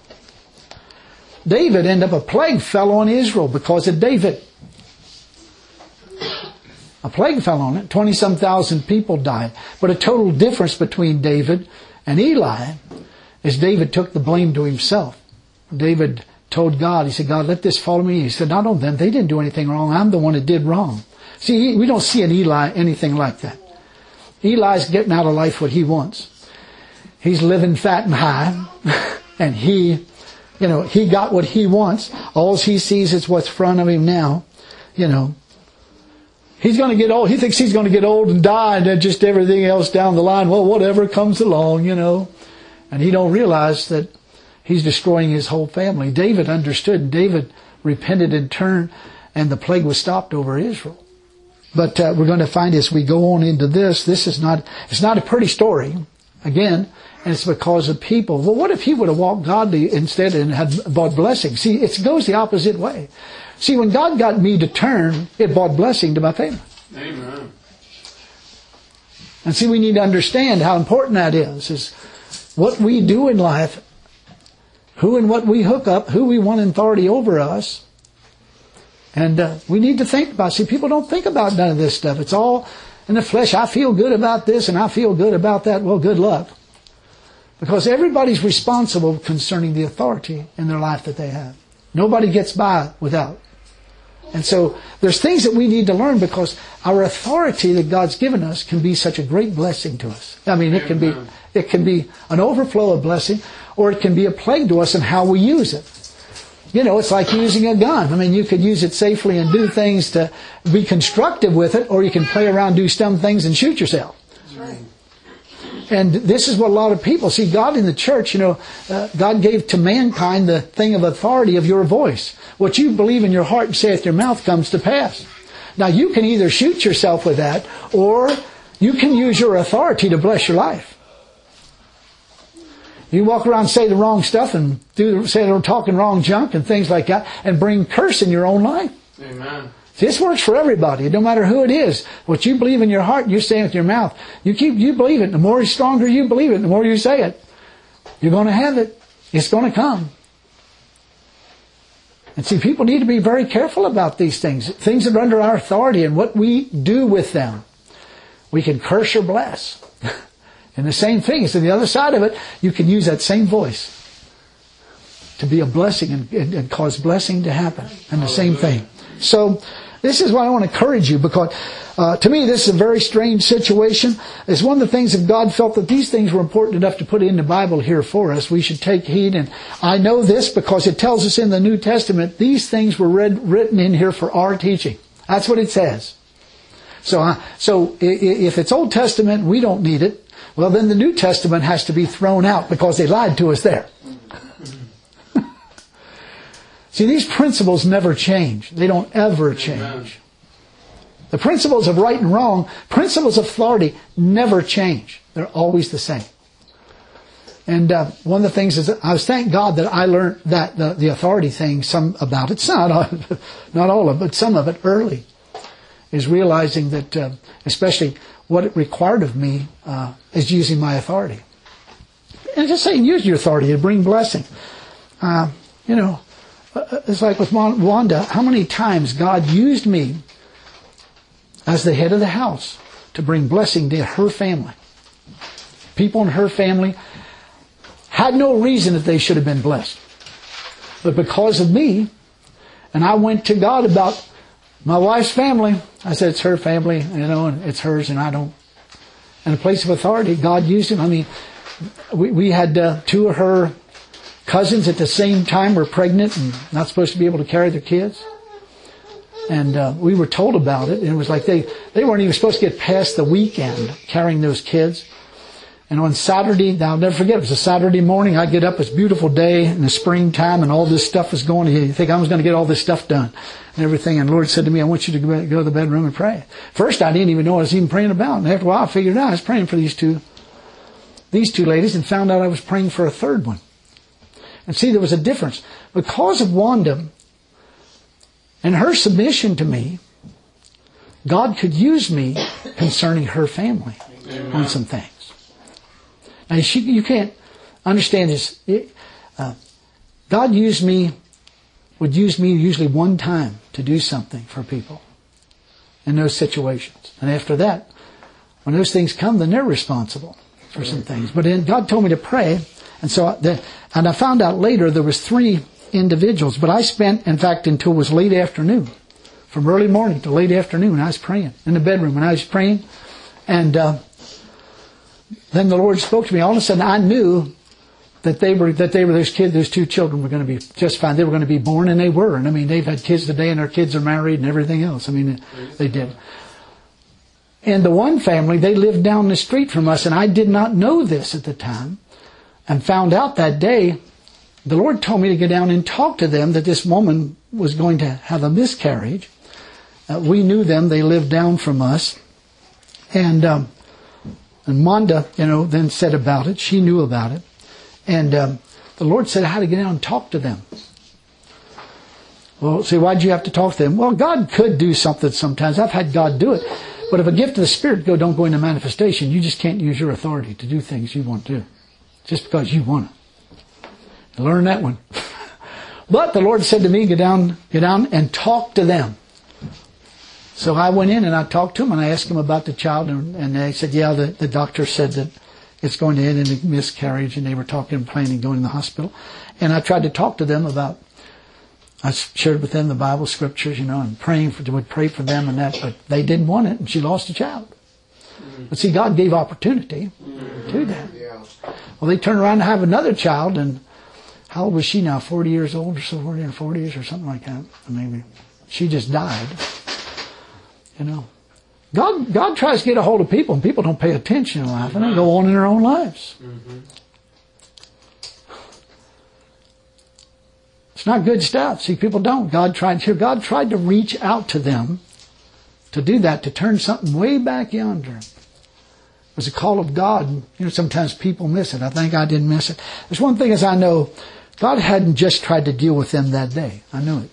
David ended up, a plague fell on Israel because of David. A plague fell on it. Twenty-some thousand people died. But a total difference between David and Eli is David took the blame to himself. David told God, he said, God, let this fall on me. He said, not on them. They didn't do anything wrong. I'm the one that did wrong. See, we don't see in Eli anything like that. Eli's getting out of life what he wants. He's living fat and high. And he, you know, he got what he wants. All he sees is what's in front of him now. You know, he's going to get old. He thinks he's going to get old and die, and then just everything else down the line, well, whatever comes along, you know. And he don't realize that he's destroying his whole family. David understood. David repented and turned, and the plague was stopped over Israel. But uh, we're going to find as we go on into this, this is not, it's not a pretty story, again, and it's because of people. Well, what if he would have walked godly instead and had brought blessing? See, it goes the opposite way. See, when God got me to turn, it brought blessing to my family. Amen. And see, we need to understand how important that is, is what we do in life, who and what we hook up, who we want authority over us. And uh, we need to think about it. See, people don't think about none of this stuff. It's all in the flesh. I feel good about this and I feel good about that. Well, good luck. Because everybody's responsible concerning the authority in their life that they have. Nobody gets by without. And so there's things that we need to learn because our authority that God's given us can be such a great blessing to us. I mean, it can be it can be an overflow of blessing, or it can be a plague to us in how we use it. You know, it's like using a gun. I mean, you could use it safely and do things to be constructive with it, or you can play around, do dumb things, and shoot yourself. That's right. And this is what a lot of people see. God in the church, you know, uh, God gave to mankind the thing of authority of your voice. What you believe in your heart and say with your mouth comes to pass. Now, you can either shoot yourself with that, or you can use your authority to bless your life. You walk around and say the wrong stuff and do say they're talking wrong junk and things like that, and bring curse in your own life. Amen. This works for everybody. No matter who it is. What you believe in your heart, you say with your mouth. You keep, you believe it. The more stronger you believe it, the more you say it, you're going to have it. It's going to come. And see, people need to be very careful about these things. Things that are under our authority and what we do with them. We can curse or bless. And the same thing is on the other side of it, you can use that same voice to be a blessing and, and, and cause blessing to happen. And the same thing. So, this is why I want to encourage you, because uh, to me this is a very strange situation. It's one of the things that God felt that these things were important enough to put in the Bible here for us. We should take heed, and I know this because it tells us in the New Testament these things were read, written in here for our teaching. That's what it says. So, uh, so if it's Old Testament, we don't need it. Well, then the New Testament has to be thrown out because they lied to us there. See, these principles never change. They don't ever change. Amen. The principles of right and wrong, principles of authority never change. They're always the same. And uh, one of the things is that I was thank God that I learned that the, the authority thing, some about it, some, not, not all of it, but some of it early, is realizing that, uh, especially what it required of me uh, is using my authority. And just saying, use your authority to bring blessing. Uh, you know, it's like with Wanda, how many times God used me as the head of the house to bring blessing to her family. People in her family had no reason that they should have been blessed. But because of me, and I went to God about my wife's family, I said, it's her family, you know, and it's hers, and I don't. In a place of authority, God used him. I mean, we, we had uh, two of her cousins at the same time were pregnant and not supposed to be able to carry their kids. And uh, we were told about it. And it was like they, they weren't even supposed to get past the weekend carrying those kids. And on Saturday, I'll never forget, it was a Saturday morning. I get up, it's a beautiful day in the springtime, and all this stuff was going. You think I was going to get all this stuff done and everything. And the Lord said to me, I want you to go to the bedroom and pray. First, I didn't even know what I was even praying about. And after a while, I figured out I was praying for these two, these two ladies, and found out I was praying for a third one. And see, there was a difference. Because of Wanda and her submission to me, God could use me concerning her family. Amen. On some things. Now, she, you can't understand this. It, uh, God used me, would use me usually one time to do something for people in those situations. And after that, when those things come, then they're responsible for some things. But then God told me to pray. And so, I, the, and I found out later there was three individuals. But I spent, in fact, until it was late afternoon. From early morning to late afternoon, I was praying in the bedroom. And I was praying. And uh, then the Lord spoke to me. All of a sudden, I knew that they were, that they were, those kids, those two children were going to be just fine. They were going to be born, and they were. And I mean, they've had kids today, and their kids are married and everything else. I mean, they did. And the one family, they lived down the street from us, and I did not know this at the time. And found out that day, the Lord told me to go down and talk to them that this woman was going to have a miscarriage. Uh, we knew them. They lived down from us. And um, and Wanda, you know, then said about it. She knew about it. And um, the Lord said I had to get down and talk to them. Well, see, why'd you have to talk to them? Well, God could do something sometimes. I've had God do it. But if a gift of the Spirit go, don't go into manifestation, you just can't use your authority to do things you want to do. Just because you want to. Learn that one. But the Lord said to me, get down, get down and talk to them. So I went in and I talked to them and I asked them about the child, and, and they said, yeah, the, the doctor said that it's going to end in a miscarriage, and they were talking and planning going to the hospital. And I tried to talk to them about I shared with them the Bible scriptures, you know, and praying for, would pray for them and that, but they didn't want it, and she lost a child. But see, God gave opportunity to that. Well, they turned around to have another child, and how old was she now? forty years old or so, forty in her forties or something like that. Maybe she just died. You know, God, God tries to get a hold of people, and people don't pay attention in life, and they go on in their own lives. Mm-hmm. It's not good stuff. See, people don't. God tried to, God tried to reach out to them to do that, to turn something way back yonder. It was a call of God. You know, sometimes people miss it. I think I didn't miss it. There's one thing as I know, God hadn't just tried to deal with them that day. I knew it.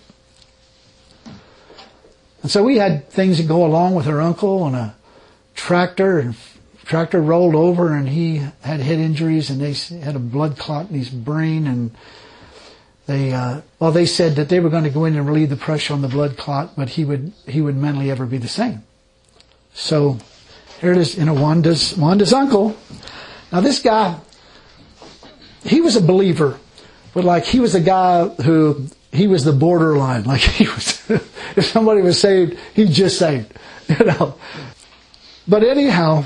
And so we had things that go along with her uncle on a tractor, and tractor rolled over, and he had head injuries, and they had a blood clot in his brain, and They, uh, well, they said that they were going to go in and relieve the pressure on the blood clot, but he would, he would mentally ever be the same. So, here it is, you know, Wanda's, Wanda's uncle. Now this guy, he was a believer, but like he was a guy who, he was the borderline. Like he was, if somebody was saved, he's just saved, you know. But anyhow,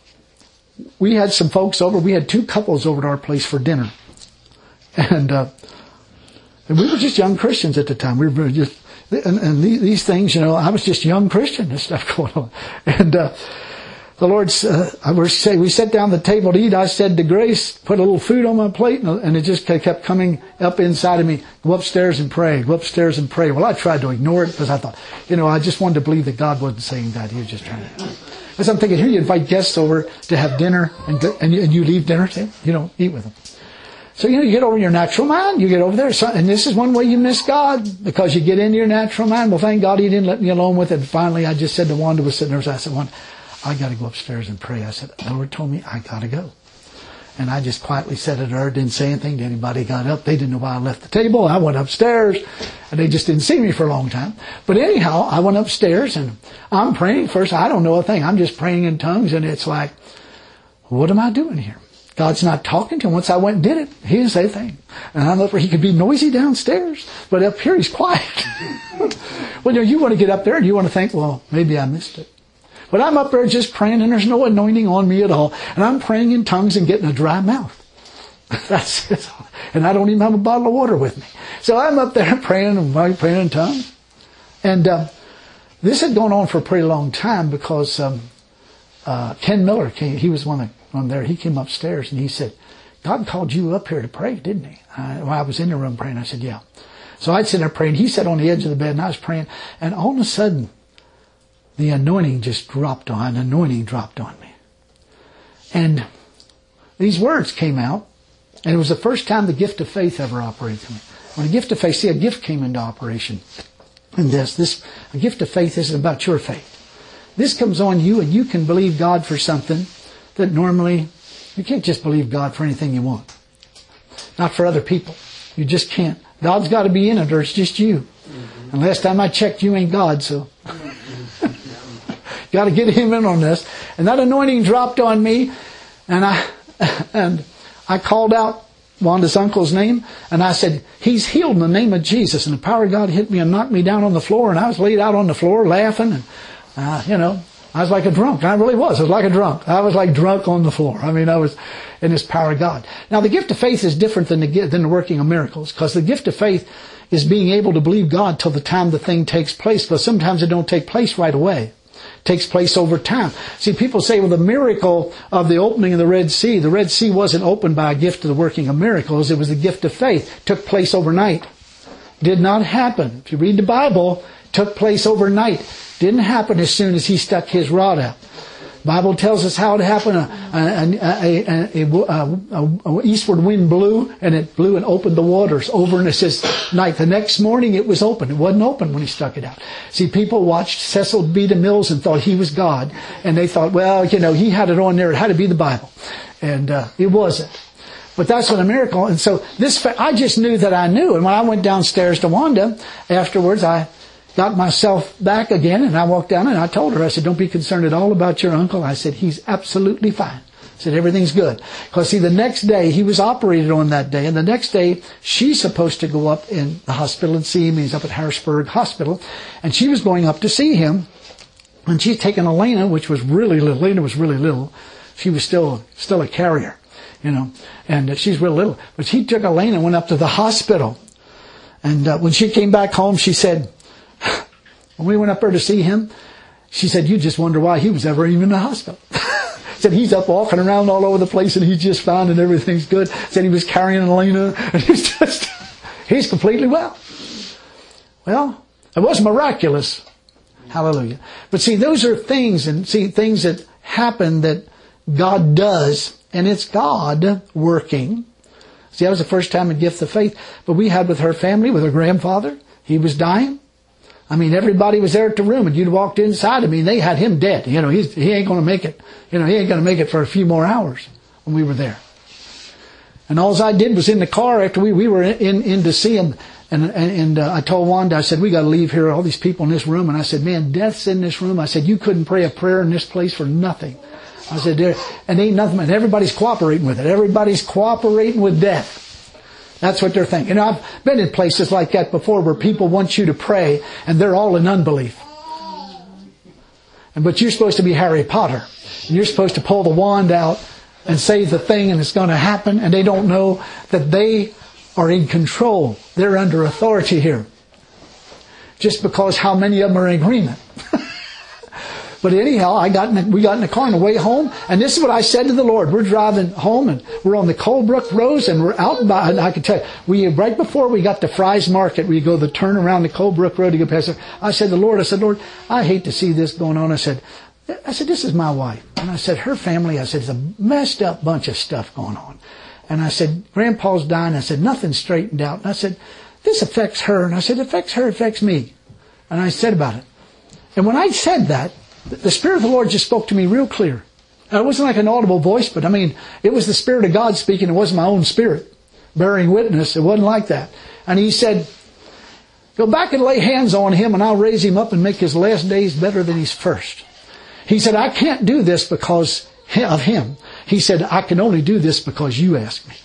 we had some folks over, we had two couples over at our place for dinner. And, uh, And we were just young Christians at the time. We were just, and, and these things, you know, I was just young Christian, this stuff going on. And, uh, the Lord, uh, I was say, we sat down at the table to eat. I said to Grace, put a little food on my plate, and, and it just kept coming up inside of me. Go upstairs and pray. Go upstairs and pray. Well, I tried to ignore it because I thought, you know, I just wanted to believe that God wasn't saying that. He was just trying to. Because I'm thinking, here you invite guests over to have dinner, and, and, you, and you leave dinner, you know, eat with them. So, you know, you get over your natural mind, you get over there, and this is one way you miss God, because you get into your natural mind. Well, thank God He didn't let me alone with it. And finally, I just said to Wanda, was sitting there, I said, Wanda, I got to go upstairs and pray. I said, the Lord told me I got to go. And I just quietly said it to her, didn't say anything to anybody, got up. They didn't know why I left the table. I went upstairs, and they just didn't see me for a long time. But anyhow, I went upstairs, and I'm praying. First, I don't know a thing. I'm just praying in tongues, and it's like, what am I doing here? God's not talking to him. Once I went and did it, he didn't say a thing. And I'm up there, he could be noisy downstairs, but up here he's quiet. Well, you know, you want to get up there and you want to think, well, maybe I missed it. But I'm up there just praying, and there's no anointing on me at all. And I'm praying in tongues and getting a dry mouth. That's it. And I don't even have a bottle of water with me. So I'm up there praying and praying in tongues. And uh, this had gone on for a pretty long time, because um, uh, Ken Miller came. He was one of on there, he came upstairs and he said, God called you up here to pray, didn't he? I, well, I was in the room praying. I said, yeah. So I'd sit there praying. He sat on the edge of the bed and I was praying. And all of a sudden, the anointing just dropped on, an anointing dropped on me. And these words came out, and it was the first time the gift of faith ever operated for me. When the gift of faith, see, a gift came into operation. And this, this, a gift of faith isn't about your faith. This comes on you, and you can believe God for something that normally, you can't just believe God for anything you want. Not for other people. You just can't. God's got to be in it, or it's just you. Mm-hmm. And last time I checked, you ain't God, so. Got to get him in on this. And that anointing dropped on me, and I, and I called out Wanda's uncle's name, and I said, he's healed in the name of Jesus. And the power of God hit me and knocked me down on the floor, and I was laid out on the floor laughing, and, uh, you know, I was like a drunk. I really was. I was like a drunk. I was like drunk on the floor. I mean, I was in this power of God. Now, the gift of faith is different than the, than the working of miracles, because the gift of faith is being able to believe God till the time the thing takes place, because sometimes it don't take place right away. It takes place over time. See, people say, well, the miracle of the opening of the Red Sea, the Red Sea wasn't opened by a gift of the working of miracles. It was the gift of faith. It took place overnight. Did not happen. If you read the Bible, it took place overnight. Didn't happen as soon as he stuck his rod out. The Bible tells us how it happened. A, a, a, a, a, a eastward wind blew, and it blew and opened the waters over, and it says night. The next morning it was open. It wasn't open when he stuck it out. See, people watched Cecil B. DeMille and thought he was God, and they thought, well, you know, he had it on there. It had to be the Bible. And uh, it wasn't. But that's what a miracle. And so this, I just knew that I knew. And when I went downstairs to Wanda, afterwards I got myself back again, and I walked down and I told her, I said, don't be concerned at all about your uncle. I said, he's absolutely fine. Said everything's good. Because see, the next day, he was operated on that day, and the next day, she's supposed to go up in the hospital and see him. He's up at Harrisburg Hospital, and she was going up to see him, and she's taken Elena, which was really little. Elena was really little. She was still still a carrier, you know, and she's real little. But she took Elena and went up to the hospital, and uh, when she came back home, she said, when we went up there to see him, she said, you just wonder why he was ever even in the hospital. Said he's up walking around all over the place and he's just fine and everything's good. Said he was carrying Elena and he's just, he's completely well. Well, it was miraculous. Hallelujah. But see, those are things and see, things that happen that God does, and it's God working. See, that was the first time in Gift of Faith. But we had with her family, with her grandfather, he was dying. I mean, everybody was there at the room, and you'd walked inside. I mean, they had him dead. You know, he's, he ain't going to make it. You know, he ain't going to make it for a few more hours when we were there. And all I did was in the car after we, we were in, in, in to see him. And, and, and uh, I told Wanda, I said, we got to leave here, all these people in this room. And I said, man, death's in this room. I said, you couldn't pray a prayer in this place for nothing. I said, there, and ain't nothing, and everybody's cooperating with it. Everybody's cooperating with death. That's what they're thinking. And I've been in places like that before where people want you to pray and they're all in unbelief. And but you're supposed to be Harry Potter. And you're supposed to pull the wand out and say the thing and it's going to happen. And they don't know that they are in control. They're under authority here. Just because how many of them are in agreement. But anyhow, I got in the, we got in the car on the way home, and this is what I said to the Lord. We're driving home, and we're on the Colebrook Road, and we're out by, and I can tell you, we, right before we got to Fry's Market, we go the turn around the Colebrook Road to go past there. I said to the Lord, I said, Lord, I hate to see this going on. I said, I said, this is my wife. And I said, her family, I said, it's a messed up bunch of stuff going on. And I said, Grandpa's dying. I said, nothing's straightened out. And I said, this affects her. And I said, it affects her, it affects me. And I said about it. And when I said that, the Spirit of the Lord just spoke to me real clear. Now, it wasn't like an audible voice, but I mean, it was the Spirit of God speaking. It wasn't my own spirit bearing witness. It wasn't like that. And He said, go back and lay hands on him and I'll raise him up and make his last days better than his first. He said, I can't do this because of him. He said, I can only do this because you asked me.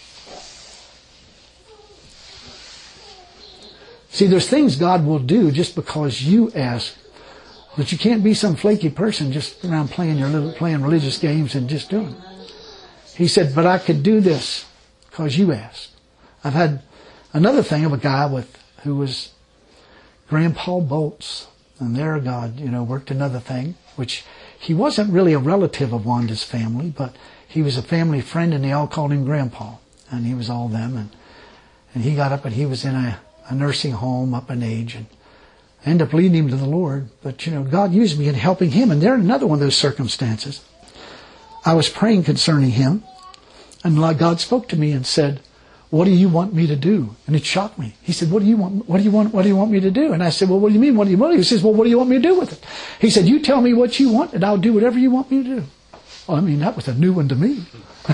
See, there's things God will do just because you ask. But you can't be some flaky person just around playing your little, playing religious games and just doing it. He said, but I could do this because you asked. I've had another thing of a guy with, who was Grandpa Bolts. And there God, you know, worked another thing, which he wasn't really a relative of Wanda's family, but he was a family friend and they all called him Grandpa. And he was all them. And, and he got up and he was in a, a nursing home up in age and I ended up leading him to the Lord. But, you know, God used me in helping him. And there another one of those circumstances. I was praying concerning him. And God spoke to me and said, what do you want me to do? And it shocked me. He said, what do you want, what do you want, what do you want me to do? And I said, well, what do you mean? What do you want? He says, well, what do you want me to do with it? He said, you tell me what you want and I'll do whatever you want me to do. Well, I mean, that was a new one to me.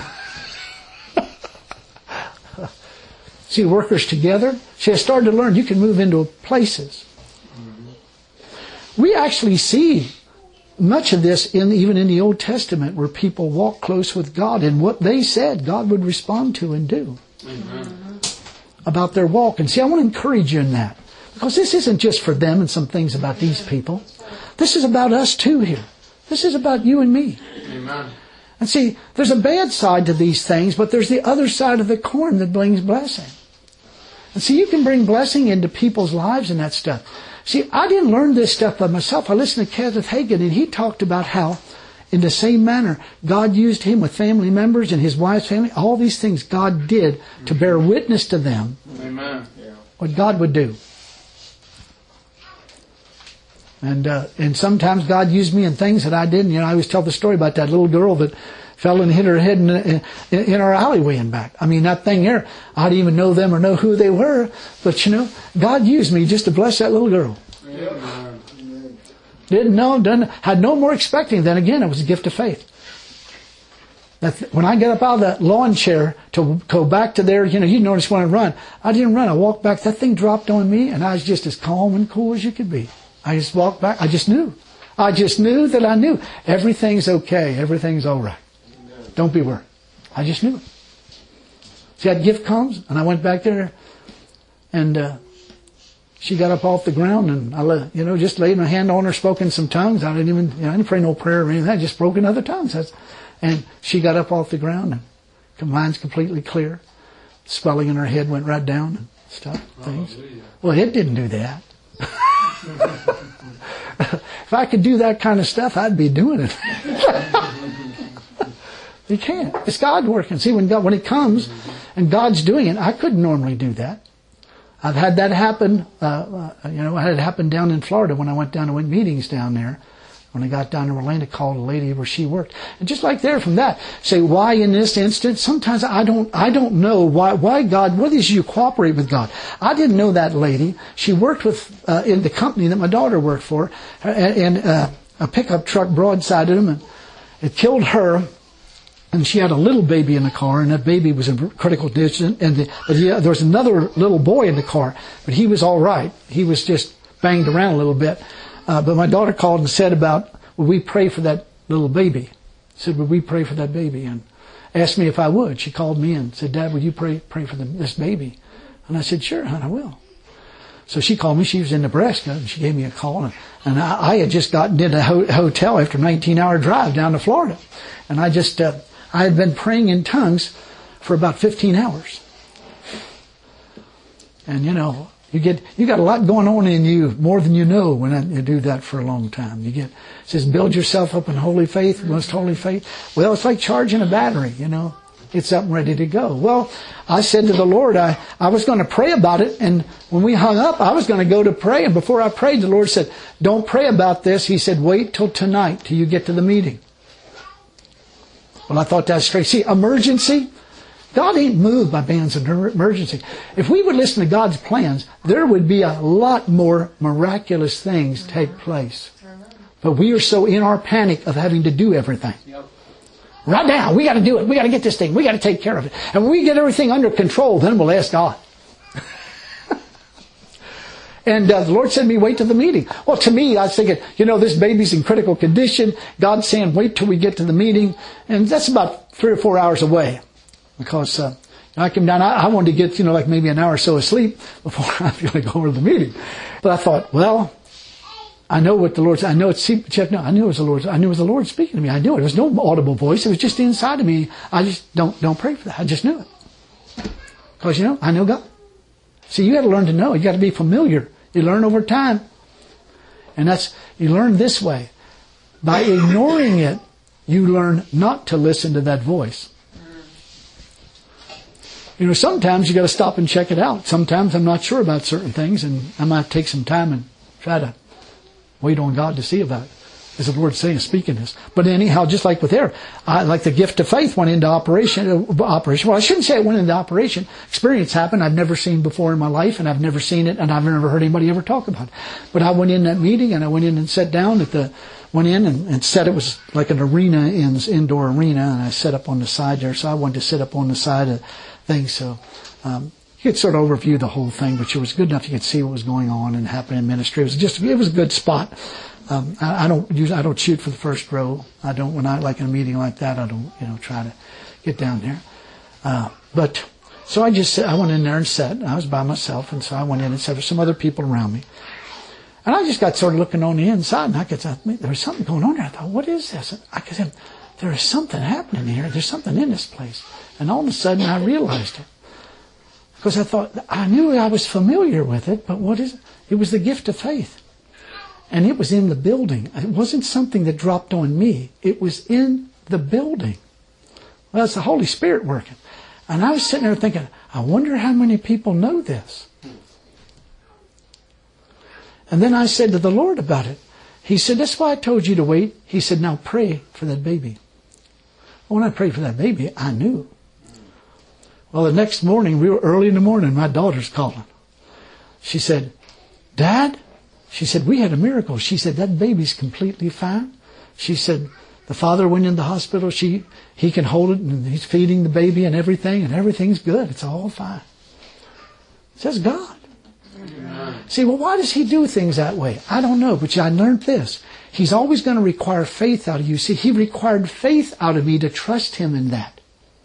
See, workers together. See, I started to learn you can move into places. We actually see much of this in even in the Old Testament where people walk close with God and what they said God would respond to and do. Amen. About their walk. And see, I want to encourage you in that. Because this isn't just for them and some things about these people. This is about us too here. This is about you and me. Amen. And see, there's a bad side to these things, but there's the other side of the coin that brings blessing. And see, you can bring blessing into people's lives and that stuff. See, I didn't learn this stuff by myself. I listened to Kenneth Hagin, and he talked about how, in the same manner, God used him with family members and his wife's family. All these things God did to bear witness to them. Amen. What God would do. And uh, and sometimes God used me in things that I didn't. You know, I always tell the story about that little girl that fell and hit her head in, in, in our alleyway and back. I mean, that thing there, I didn't even know them or know who they were. But, you know, God used me just to bless that little girl. Amen. Didn't know, done, had no more expecting. Then again, it was a gift of faith. That when I got up out of that lawn chair to go back to there, you know, you notice when I run. I didn't run. I walked back. That thing dropped on me, and I was just as calm and cool as you could be. I just walked back. I just knew. I just knew that I knew. Everything's okay. Everything's all right. Don't be worried. I just knew it. See, that gift comes, and I went back there, and uh, she got up off the ground, and I, let, you know, just laid my hand on her, spoke in some tongues. I didn't even, you know, I didn't pray no prayer or anything. I just spoke in other tongues. That's, and she got up off the ground, and her mind's completely clear. Swelling in her head went right down and stuff, things. Well, it didn't do that. If I could do that kind of stuff, I'd be doing it. You can't. It's God working. See, when God, when it comes and God's doing it, I couldn't normally do that. I've had that happen. Uh, uh, you know, I had it happen down in Florida when I went down to went meetings down there. When I got down to Orlando, called a lady where she worked, and just like there from that, say why in this instance. Sometimes I don't, I don't know why. Why God? What is you cooperate with God? I didn't know that lady. She worked with uh, in the company that my daughter worked for, and, and uh, a pickup truck broadsided him, and it killed her. And she had a little baby in the car, and that baby was in critical condition. And the, but yeah, there was another little boy in the car, but he was all right. He was just banged around a little bit. Uh, but my daughter called and said about, would we pray for that little baby? Said, would we pray for that baby? And asked me if I would. She called me and said, Dad, would you pray pray for the, this baby? And I said, sure, hon, I will. So she called me. She was in Nebraska, and she gave me a call. And, and I, I had just gotten into a ho- hotel after a nineteen-hour drive down to Florida. And I just... Uh, I had been praying in tongues for about fifteen hours. And you know, you get, you got a lot going on in you, more than you know when you do that for a long time. You get, it says build yourself up in holy faith, most holy faith. Well, it's like charging a battery, you know. It's up and ready to go. Well, I said to the Lord, I, I was going to pray about it, and when we hung up, I was going to go to pray, and before I prayed, the Lord said, don't pray about this. He said, wait till tonight, till you get to the meeting. Well, I thought that's straight. See, emergency, God ain't moved by bands of emergency. If we would listen to God's plans, there would be a lot more miraculous things take place. But we are so in our panic of having to do everything. Right now, we got to do it. We got to get this thing. We got to take care of it. And when we get everything under control, then we'll ask God. And uh, the Lord said to me, wait till the meeting. Well, to me, I was thinking, you know, this baby's in critical condition. God's saying, wait till we get to the meeting. And that's about three or four hours away. Because uh, I came down, I, I wanted to get, you know, like maybe an hour or so of sleep before I really go over to the meeting. But I thought, well, I know what the Lord said. I know it's, check, no, I knew it was the Lord. I knew it was the Lord speaking to me. I knew it. There was no audible voice. It was just inside of me. I just don't, don't pray for that. I just knew it. Because, you know, I know God. See, you got to learn to know. You got to be familiar. You learn over time. And that's, you learn this way. By ignoring it, you learn not to listen to that voice. You know, sometimes you got to stop and check it out. Sometimes I'm not sure about certain things, and I might take some time and try to wait on God to see about it. As the Lord's saying, speaking this. But anyhow, just like with there, I, like the gift of faith went into operation. Uh, operation. Well, I shouldn't say it went into operation. Experience happened I've never seen before in my life, and I've never seen it, and I've never heard anybody ever talk about it. But I went in that meeting, and I went in and sat down at the, went in and, and said it was like an arena, in, indoor arena, and I sat up on the side there, so I wanted to sit up on the side of things. So um, you could sort of overview the whole thing, but it was good enough you could see what was going on and happening in ministry. It was just, it was a good spot. Um, I, I don't use, I don't shoot for the first row. I don't, when I, like in a meeting like that, I don't, you know, try to get down there. Uh, but, so I just, I went in there and sat. I was by myself, and so I went in and sat with some other people around me. And I just got sort of looking on the inside, and I could say, there was something going on there. I thought, what is this? And I could say, there is something happening here. There's something in this place. And all of a sudden, I realized it. Because I thought, I knew I was familiar with it, but what is it? It was the gift of faith. And it was in the building. It wasn't something that dropped on me. It was in the building. Well, it's the Holy Spirit working. And I was sitting there thinking, I wonder how many people know this. And then I said to the Lord about it. He said, that's why I told you to wait. He said, now pray for that baby. When I prayed for that baby, I knew. Well, the next morning, we were early in the morning, my daughter's calling. She said, Dad? She said, we had a miracle. She said, that baby's completely fine. She said, the father went in the hospital. She, he can hold it, and he's feeding the baby and everything, and everything's good. It's all fine. It says God. Amen. See, well, why does he do things that way? I don't know, but I learned this. He's always going to require faith out of you. See, he required faith out of me to trust him in that.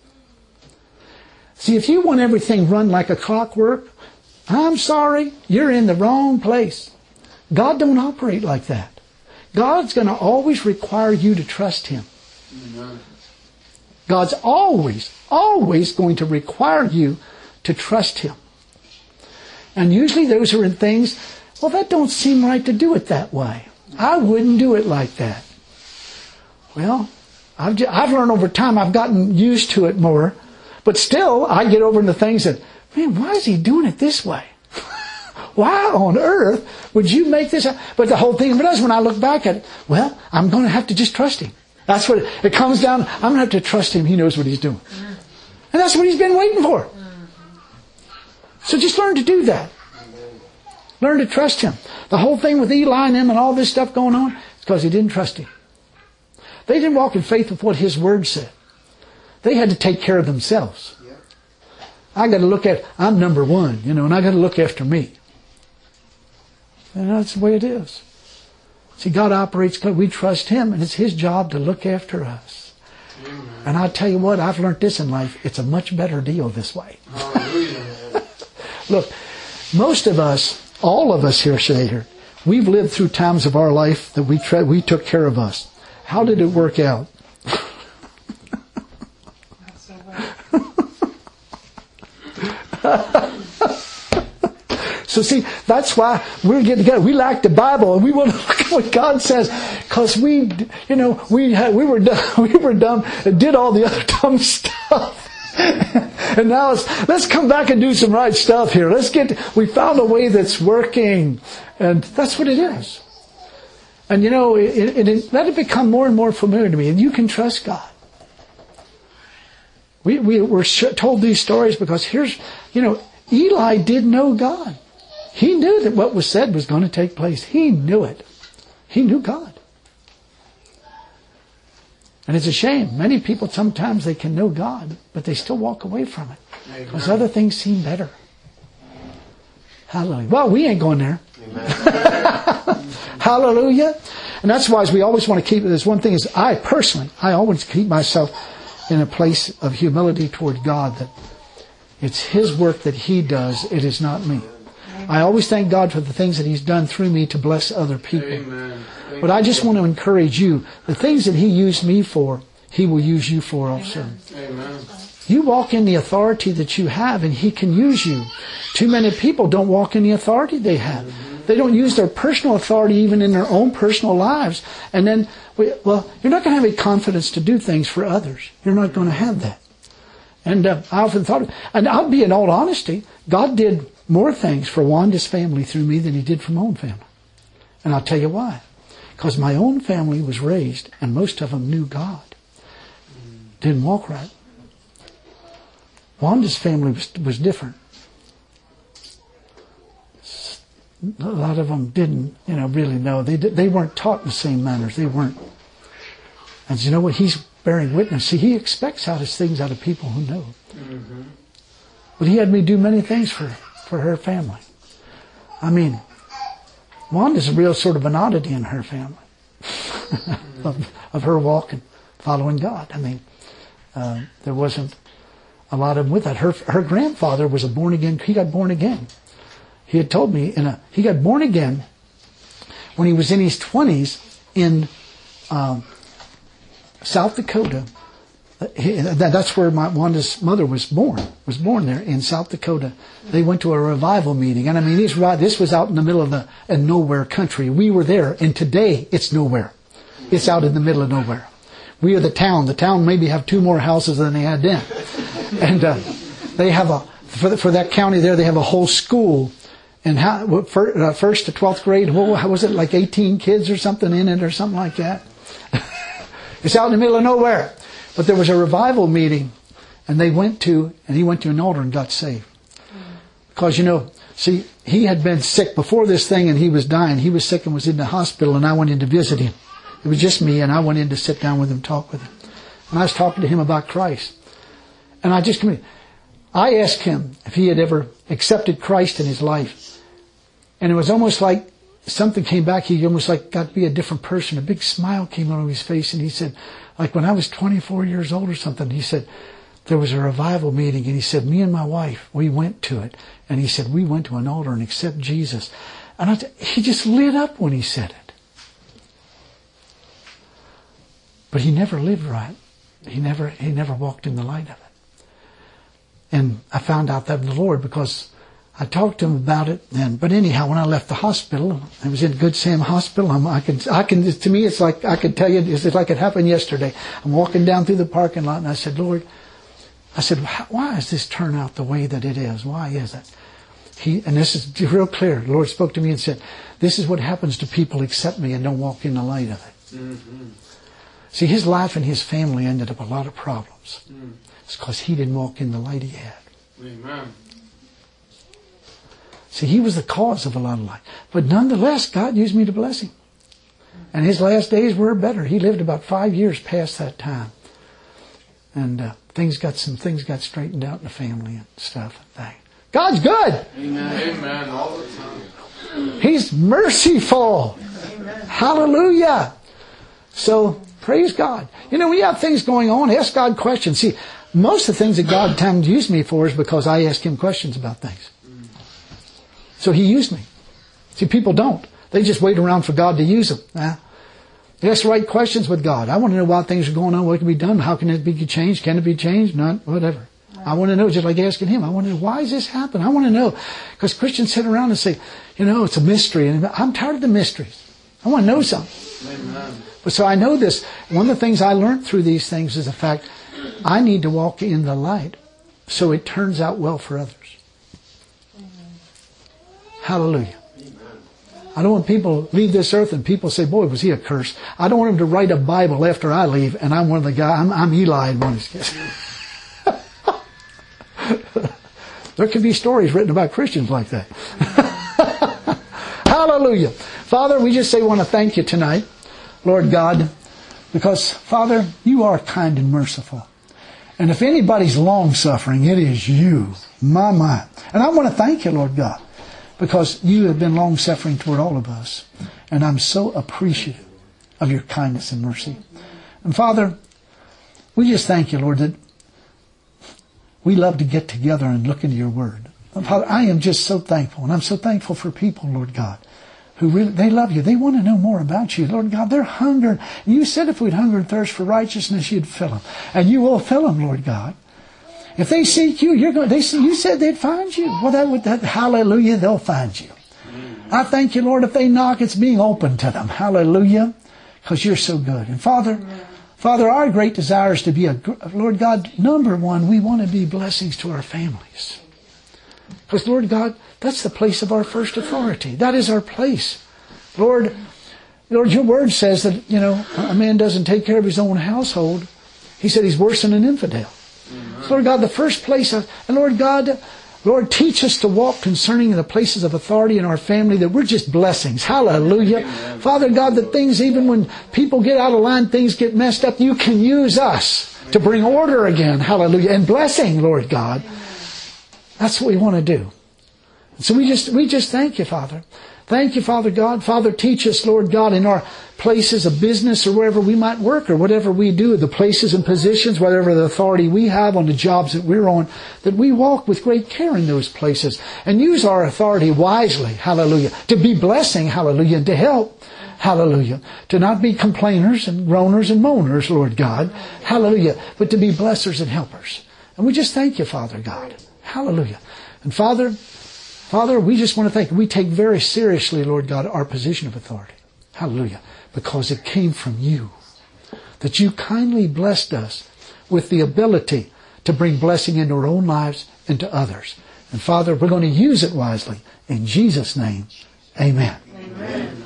See, if you want everything run like a clockwork, I'm sorry, you're in the wrong place. God don't operate like that. God's going to always require you to trust him. Amen. God's always, always going to require you to trust him. And usually those are in things, well, that don't seem right to do it that way. I wouldn't do it like that. Well, I've, just, I've learned over time, I've gotten used to it more. But still, I get over into things that, man, why is he doing it this way? Why on earth would you make this happen? But the whole thing of it is, when I look back at it, well, I'm going to have to just trust him. That's what it, it comes down. I'm going to have to trust him. He knows what he's doing. And that's what he's been waiting for. So just learn to do that. Learn to trust him. The whole thing with Eli and him and all this stuff going on, it's because he didn't trust him. They didn't walk in faith with what his word said. They had to take care of themselves. I got to look at, I'm number one, you know, and I got to look after me. And that's the way it is. See, God operates because we trust him, and it's his job to look after us. Amen. And I tell you what, I've learned this in life. It's a much better deal this way. Look, most of us, all of us here, say here, we've lived through times of our life that we tra- we took care of us. How did it work out? So see, that's why we're getting together. We like the Bible, and we want to look at what God says, because we, you know, we had, we were dumb, we were dumb and did all the other dumb stuff. And now let's let's come back and do some right stuff here. Let's get. We found a way that's working, and that's what it is. And you know, it, it, it, let it become more and more familiar to me, and you can trust God. We we were told these stories because here's, you know, Eli did know God. He knew that what was said was going to take place. He knew it. He knew God. And it's a shame. Many people, sometimes they can know God, but they still walk away from it. Amen. Because other things seem better. Hallelujah. Well, we ain't going there. Hallelujah. And that's why we always want to keep, there's one thing is, I personally, I always keep myself in a place of humility toward God, that it's his work that he does. It is not me. I always thank God for the things that he's done through me to bless other people. Amen. But I just want to encourage you, the things that he used me for, he will use you for also. Amen. You walk in the authority that you have, and he can use you. Too many people don't walk in the authority they have. They don't use their personal authority even in their own personal lives. And then, well, you're not going to have any confidence to do things for others. You're not going to have that. And uh, I often thought, and I'll be in all honesty, God did more things for Wanda's family through me than he did for my own family. And I'll tell you why. Because my own family was raised, and most of them knew God. Didn't walk right. Wanda's family was, was different. A lot of them didn't, you know, really know. They they weren't taught in the same manners. They weren't. And you know what? He's bearing witness. See, he expects out his things out of people who know. Mm-hmm. But he had me do many things for, for her family. I mean, Wanda's a real sort of an oddity in her family. of, of her walking, following God. I mean, uh, there wasn't a lot of them with that. Her her grandfather was a born again. He got born again. He had told me in a he got born again when he was in his twenties in um, South Dakota. He, that's where my Wanda's mother was born. Was born there in South Dakota. They went to a revival meeting, and I mean, this, this was out in the middle of the in nowhere country. We were there, and today it's nowhere. It's out in the middle of nowhere. We are the town. The town maybe have two more houses than they had then, and uh, they have a for the, for that county there. They have a whole school, and how for, uh, first to twelfth grade. What how was it, like eighteen kids or something in it or something like that? It's out in the middle of nowhere. But there was a revival meeting, and they went to, and he went to an altar and got saved. Because, you know, see, he had been sick before this thing, and he was dying. He was sick and was in the hospital, and I went in to visit him. It was just me, and I went in to sit down with him, talk with him. And I was talking to him about Christ. And I just, I asked him if he had ever accepted Christ in his life. And it was almost like something came back. He almost like got to be a different person. A big smile came on his face, and he said, like when I was twenty-four years old or something, he said, there was a revival meeting, and he said, me and my wife, we went to it. And he said, we went to an altar and accepted Jesus. And I, he just lit up when he said it. But he never lived right. He never, he never walked in the light of it. And I found out that in the Lord because I talked to him about it. And but anyhow, when I left the hospital, I was in Good Sam Hospital. I'm, I can, I can. To me, it's like I could tell you. It's like it happened yesterday. I'm walking down through the parking lot, and I said, Lord, I said, why does this turn out the way that it is? Why is it? He and this is real clear. The Lord spoke to me and said, this is what happens to people who accept me and don't walk in the light of it. Mm-hmm. See, his life and his family ended up a lot of problems. Mm. It's because he didn't walk in the light he had. Amen. See, he was the cause of a lot of light. But nonetheless, God used me to bless him. And his last days were better. He lived about five years past that time. And uh, things got some things got straightened out in the family and stuff. And things. God's good. Amen. Amen. All the time. He's merciful. Amen. Hallelujah. So, praise God. You know, when you have things going on, ask God questions. See, most of the things that God times used me for is because I ask him questions about things. So he used me. See, people don't. They just wait around for God to use them. Nah. They ask the right questions with God. I want to know why things are going on, what can be done, how can it be changed, can it be changed, not, whatever. Right. I want to know, just like asking him. I want to know, why does this happen? I want to know. Because Christians sit around and say, you know, it's a mystery. And I'm tired of the mysteries. I want to know something. Amen. But so I know this. One of the things I learned through these things is the fact I need to walk in the light so it turns out well for others. Amen. Hallelujah. Amen. I don't want people to leave this earth and people say, boy, was he a curse. I don't want them to write a Bible after I leave and I'm one of the guys, I'm, I'm Eli in one of his kids. There could be stories written about Christians like that. Hallelujah. Father, we just say we want to thank you tonight, Lord God, because, Father, you are kind and merciful. And if anybody's long-suffering, it is you, my, my. And I want to thank you, Lord God, because you have been long-suffering toward all of us. And I'm so appreciative of your kindness and mercy. And, Father, we just thank you, Lord, that we love to get together and look into your word. And Father, I am just so thankful. And I'm so thankful for people, Lord God, who really, they love you. They want to know more about you. Lord God, they're hungering. You said if we'd hunger and thirst for righteousness, you'd fill them. And you will fill them, Lord God. If they seek you, you're going, they see, you said they'd find you. Well, that would, that, hallelujah, they'll find you. I thank you, Lord, if they knock, it's being open to them. Hallelujah. Because you're so good. And Father, Father, our great desire is to be a, Lord God, number one, we want to be blessings to our families. Because, Lord God, that's the place of our first authority. That is our place. Lord, Lord, your word says that, you know, a man doesn't take care of his own household. He said he's worse than an infidel. So, Lord God, the first place, of, and Lord God, Lord, teach us to walk concerning the places of authority in our family, that we're just blessings. Hallelujah. Amen. Father God, that things, even when people get out of line, things get messed up, you can use us to bring order again. Hallelujah. And blessing, Lord God. That's what we want to do. So we just, we just thank you, Father. Thank you, Father God. Father, teach us, Lord God, in our places of business or wherever we might work or whatever we do, the places and positions, whatever the authority we have on the jobs that we're on, that we walk with great care in those places and use our authority wisely, hallelujah, to be blessing, hallelujah, and to help, hallelujah, to not be complainers and groaners and moaners, Lord God, hallelujah, but to be blessers and helpers. And we just thank you, Father God, hallelujah. And Father, Father, we just want to thank you. We take very seriously, Lord God, our position of authority. Hallelujah. Because it came from you. That you kindly blessed us with the ability to bring blessing into our own lives and to others. And Father, we're going to use it wisely. In Jesus' name, amen. Amen.